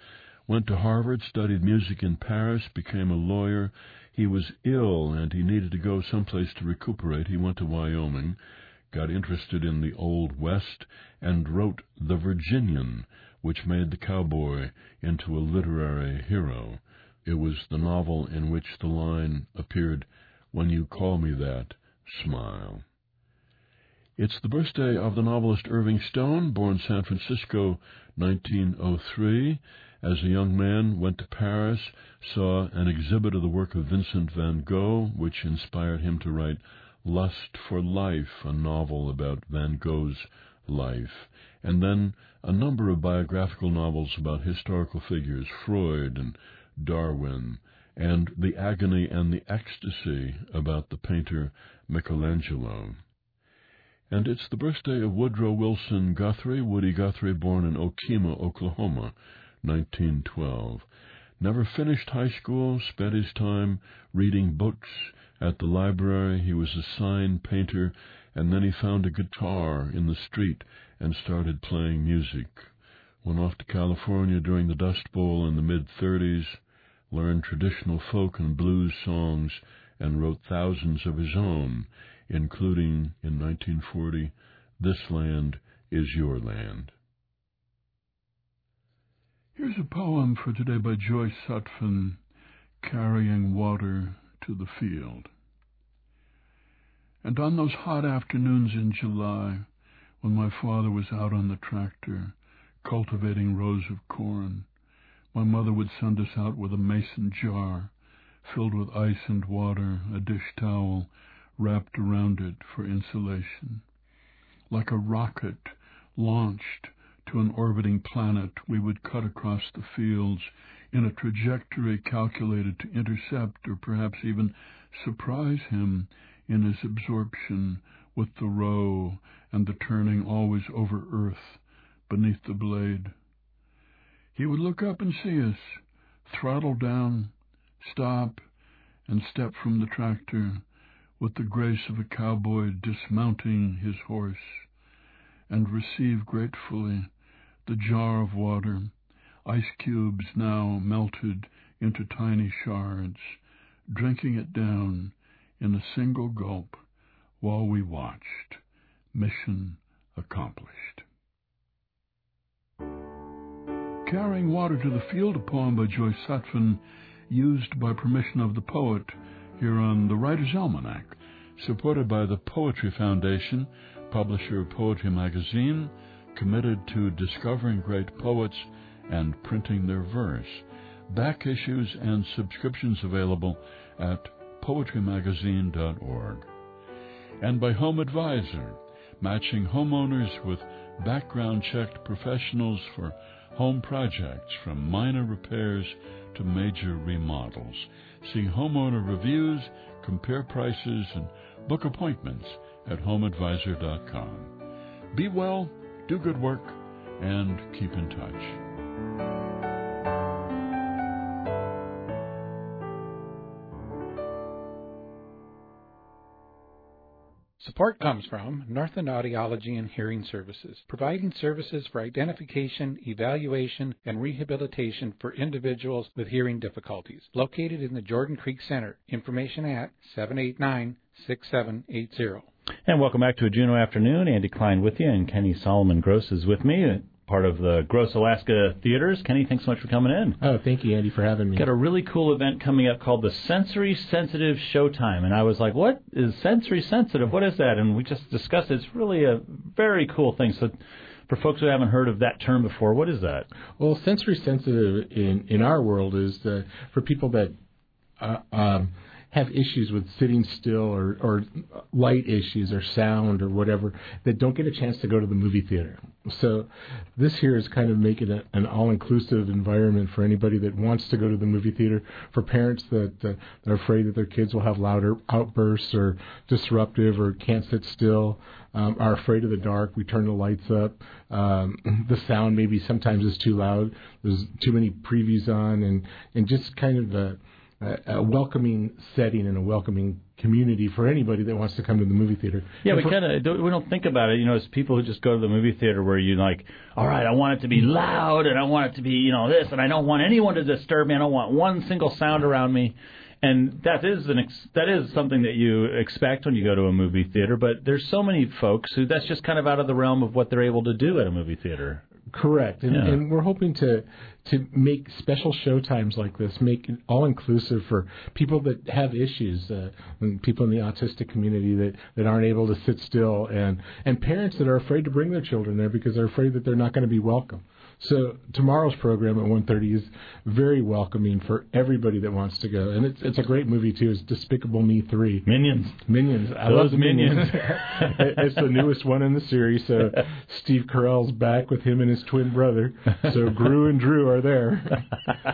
went to Harvard, studied music in Paris, became a lawyer. He was ill, and he needed to go someplace to recuperate. He went to Wyoming, got interested in the Old West, and wrote The Virginian, which made the cowboy into a literary hero. It was the novel in which the line appeared, "When you call me that, smile." It's the birthday of the novelist Irving Stone, born San Francisco, nineteen oh three. As a young man, went to Paris, saw an exhibit of the work of Vincent van Gogh, which inspired him to write Lust for Life, a novel about Van Gogh's life, and then a number of biographical novels about historical figures, Freud and Darwin, and The Agony and the Ecstasy about the painter Michelangelo. And it's the birthday of Woodrow Wilson Guthrie, Woody Guthrie, born in Okemah, Oklahoma, nineteen twelve. Never finished high school, spent his time reading books at the library. He was a sign painter, and then he found a guitar in the street and started playing music. Went off to California during the Dust Bowl in the mid-thirties, learned traditional folk and blues songs, and wrote thousands of his own, including, in nineteen forty, This Land is Your Land. Here's a poem for today by Joyce Sutphin, Carrying Water to the Field. And on those hot afternoons in July, when my father was out on the tractor, cultivating rows of corn, my mother would send us out with a mason jar filled with ice and water, a dish towel wrapped around it for insulation. Like a rocket launched to an orbiting planet, we would cut across the fields in a trajectory calculated to intercept or perhaps even surprise him in his absorption with the row and the turning always over earth beneath the blade. He would look up and see us, throttle down, stop, and step from the tractor with the grace of a cowboy dismounting his horse, and receive gratefully the jar of water, ice cubes now melted into tiny shards, drinking it down in a single gulp while we watched. Mission accomplished. Carrying Water to the Field, a poem by Joyce Sutphin, used by permission of the poet here on the Writer's Almanac, supported by the Poetry Foundation, publisher of Poetry Magazine, committed to discovering great poets and printing their verse. Back issues and subscriptions available at poetry magazine dot org. And by Home Advisor, matching homeowners with background-checked professionals for home projects from minor repairs to major remodels. See homeowner reviews, compare prices, and book appointments at home advisor dot com. Be well, do good work, and keep in touch. Support comes from Northern Audiology and Hearing Services, providing services for identification, evaluation, and rehabilitation for individuals with hearing difficulties. Located in the Jordan Creek Center. Information at seven eight nine, six seven eight zero. And welcome back to a Juneau Afternoon. Andy Klein with you, and Kenny Solomon Gross is with me, part of the Gross Alaska Theaters. Kenny, thanks so much for coming in. Oh, thank you, Andy, for having me. Got a really cool event coming up called the Sensory Sensitive Showtime, and I was like, what is sensory sensitive? What is that? And we just discussed it. It's really a very cool thing. So for folks who haven't heard of that term before, what is that? Well, sensory sensitive in, in our world is uh, for people that uh, um, have issues with sitting still or, or light issues or sound or whatever that don't get a chance to go to the movie theater. So this here is kind of making it an all-inclusive environment for anybody that wants to go to the movie theater, for parents that, uh, that are afraid that their kids will have louder outbursts or disruptive or can't sit still, um, are afraid of the dark. We turn the lights up. Um, the sound maybe sometimes is too loud. There's too many previews on, and, and just kind of a a welcoming setting and a welcoming community for anybody that wants to come to the movie theater. Yeah, and we for, kind of we don't think about it, you know, as people who just go to the movie theater where you like, all right, I want it to be loud and I want it to be, you know, this, and I don't want anyone to disturb me. I don't want one single sound around me. And that is an ex- that is something that you expect when you go to a movie theater. But there's so many folks who that's just kind of out of the realm of what they're able to do at a movie theater. Correct, and, Yeah. and we're hoping to to make special show times like this, make it all inclusive for people that have issues, uh, and people in the autistic community that, that aren't able to sit still, and, and parents that are afraid to bring their children there because they're afraid that they're not going to be welcome. So tomorrow's program at one thirty is very welcoming for everybody that wants to go, and it's it's a great movie too. It's Despicable Me three. Minions, Minions. I Those love Minions. It's the newest one in the series. So Steve Carell's back with him and his twin brother. So Gru and Drew are there.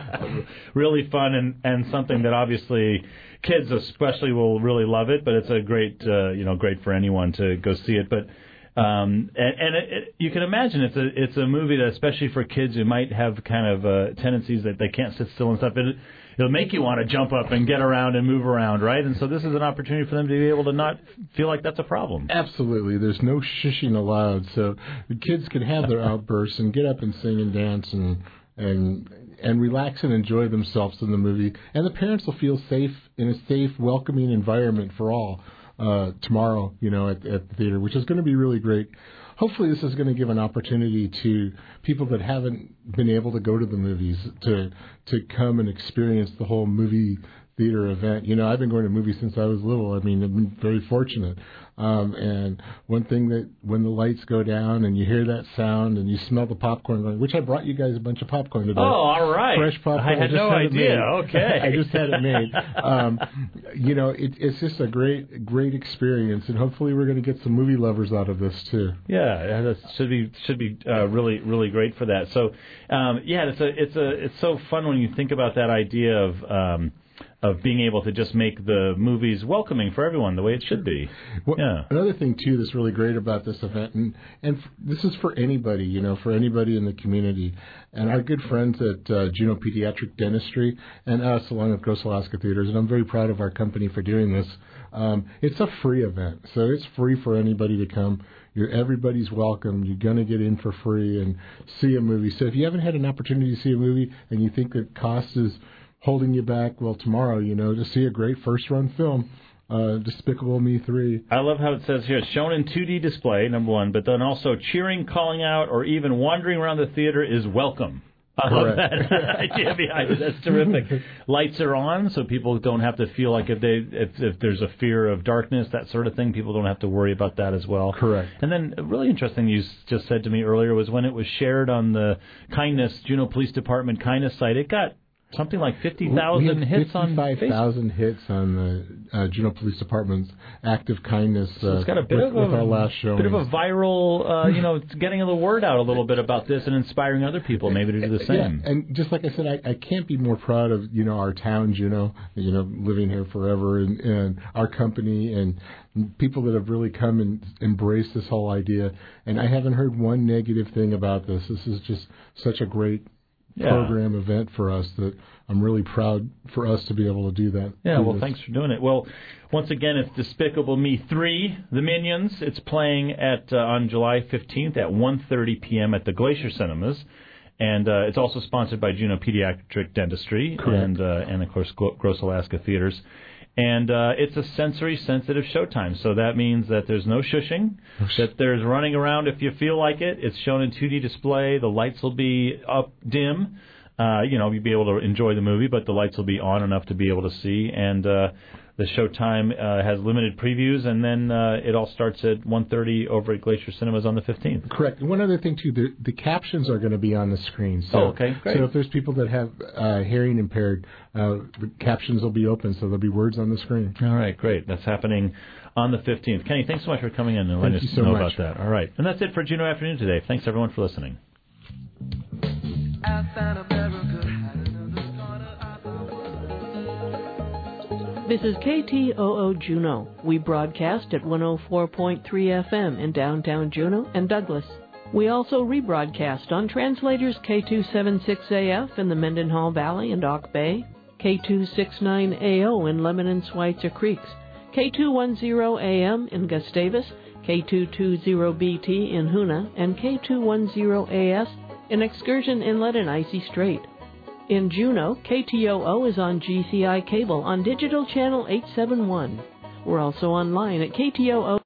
Really fun and and something that obviously kids especially will really love it. But it's a great uh, you know great for anyone to go see it. But Um, and and it, it, you can imagine it's a it's a movie that, especially for kids who might have kind of uh, tendencies that they can't sit still and stuff, it, it'll make you want to jump up and get around and move around, right? And so this is an opportunity for them to be able to not feel like that's a problem. Absolutely. There's no shushing allowed, so the kids can have their outbursts and get up and sing and dance and and and relax and enjoy themselves in the movie. And the parents will feel safe in a safe, welcoming environment for all. Uh, tomorrow, you know, at, at the theater, which is going to be really great. Hopefully this is going to give an opportunity to people that haven't been able to go to the movies to to come and experience the whole movie theater event. You know, I've been going to movies since I was little. I mean, I've been very fortunate. Um, and one thing that when the lights go down and you hear that sound and you smell the popcorn going, which I brought you guys a bunch of popcorn today. Oh, all right. Fresh popcorn. I had I no idea. Okay. I just had it made. Um, you know, it, it's just a great, great experience, and hopefully we're going to get some movie lovers out of this too. Yeah, that should be should be uh, really really great for that. So, um, yeah, it's a it's a it's so fun when you think about that idea of. Um, of being able to just make the movies welcoming for everyone the way it should be. Well, yeah. Another thing, too, that's really great about this event, and, and f- this is for anybody, you know, for anybody in the community, and our good friends at uh, Juneau Pediatric Dentistry and us, along with Gross Alaska Theaters, and I'm very proud of our company for doing this. Um, it's a free event, so it's free for anybody to come. You're, everybody's welcome. You're going to get in for free and see a movie. So if you haven't had an opportunity to see a movie and you think that cost is holding you back, well, tomorrow, you know, to see a great first-run film, uh, Despicable Me three. I love how it says here, shown in two D display, number one, but then also cheering, calling out, or even wandering around the theater is welcome. I love that idea behind it. That's terrific. Lights are on, so people don't have to feel like if they if, if there's a fear of darkness, that sort of thing, people don't have to worry about that as well. Correct. And then really interesting you just said to me earlier was when it was shared on the Kindness, Juneau Police Department Kindness site, it got something like fifty thousand hits on Facebook. fifty-five thousand hits on the uh, Juneau Police Department's Active Kindness uh, so it's got a bit with, of a, with our last show. bit of a viral, uh, you know, it's getting the word out a little bit about this and inspiring other people maybe to do the same. Yeah, and just like I said, I, I can't be more proud of, you know, our town, Juneau, you know, living here forever, and, and our company and people that have really come and embraced this whole idea. And I haven't heard one negative thing about this. This is just such a great Yeah. program event for us that I'm really proud for us to be able to do that. Yeah, do well, this. thanks for doing it. Well, once again, it's Despicable Me three, The Minions. It's playing at uh, on July fifteenth at one thirty p.m. at the Glacier Cinemas. And uh, it's also sponsored by Juneau Pediatric Dentistry and, uh, and, of course, Gross Alaska Theaters. And uh, it's a sensory-sensitive showtime, so that means that there's no shushing, that there's running around if you feel like it. It's shown in two D display. The lights will be up dim. Uh, you know, you'll be able to enjoy the movie, but the lights will be on enough to be able to see. And uh, the showtime uh, has limited previews, and then uh, it all starts at one thirty over at Glacier Cinemas on the fifteenth. Correct. And one other thing, too, the, the captions are going to be on the screen. So, oh, okay, great. So if there's people that have uh, hearing impaired, uh, the captions will be open, so there'll be words on the screen. All right, great. That's happening on the fifteenth. Kenny, thanks so much for coming in and letting Thank us you so know much. about that. All right. And that's it for Juneau Afternoon today. Thanks, everyone, for listening. This is K T O O Juneau. We broadcast at one oh four point three F M in downtown Juneau and Douglas. We also rebroadcast on translators K two seventy-six A F in the Mendenhall Valley and Auk Bay, K two sixty-nine A O in Lemon and Schweitzer Creeks, K two ten A M in Gustavus, K two twenty B T in Hoona, and K two ten A S in Excursion Inlet and Icy Strait. In Juneau, K T O O is on G C I cable on digital channel eight seventy-one. We're also online at K T O O.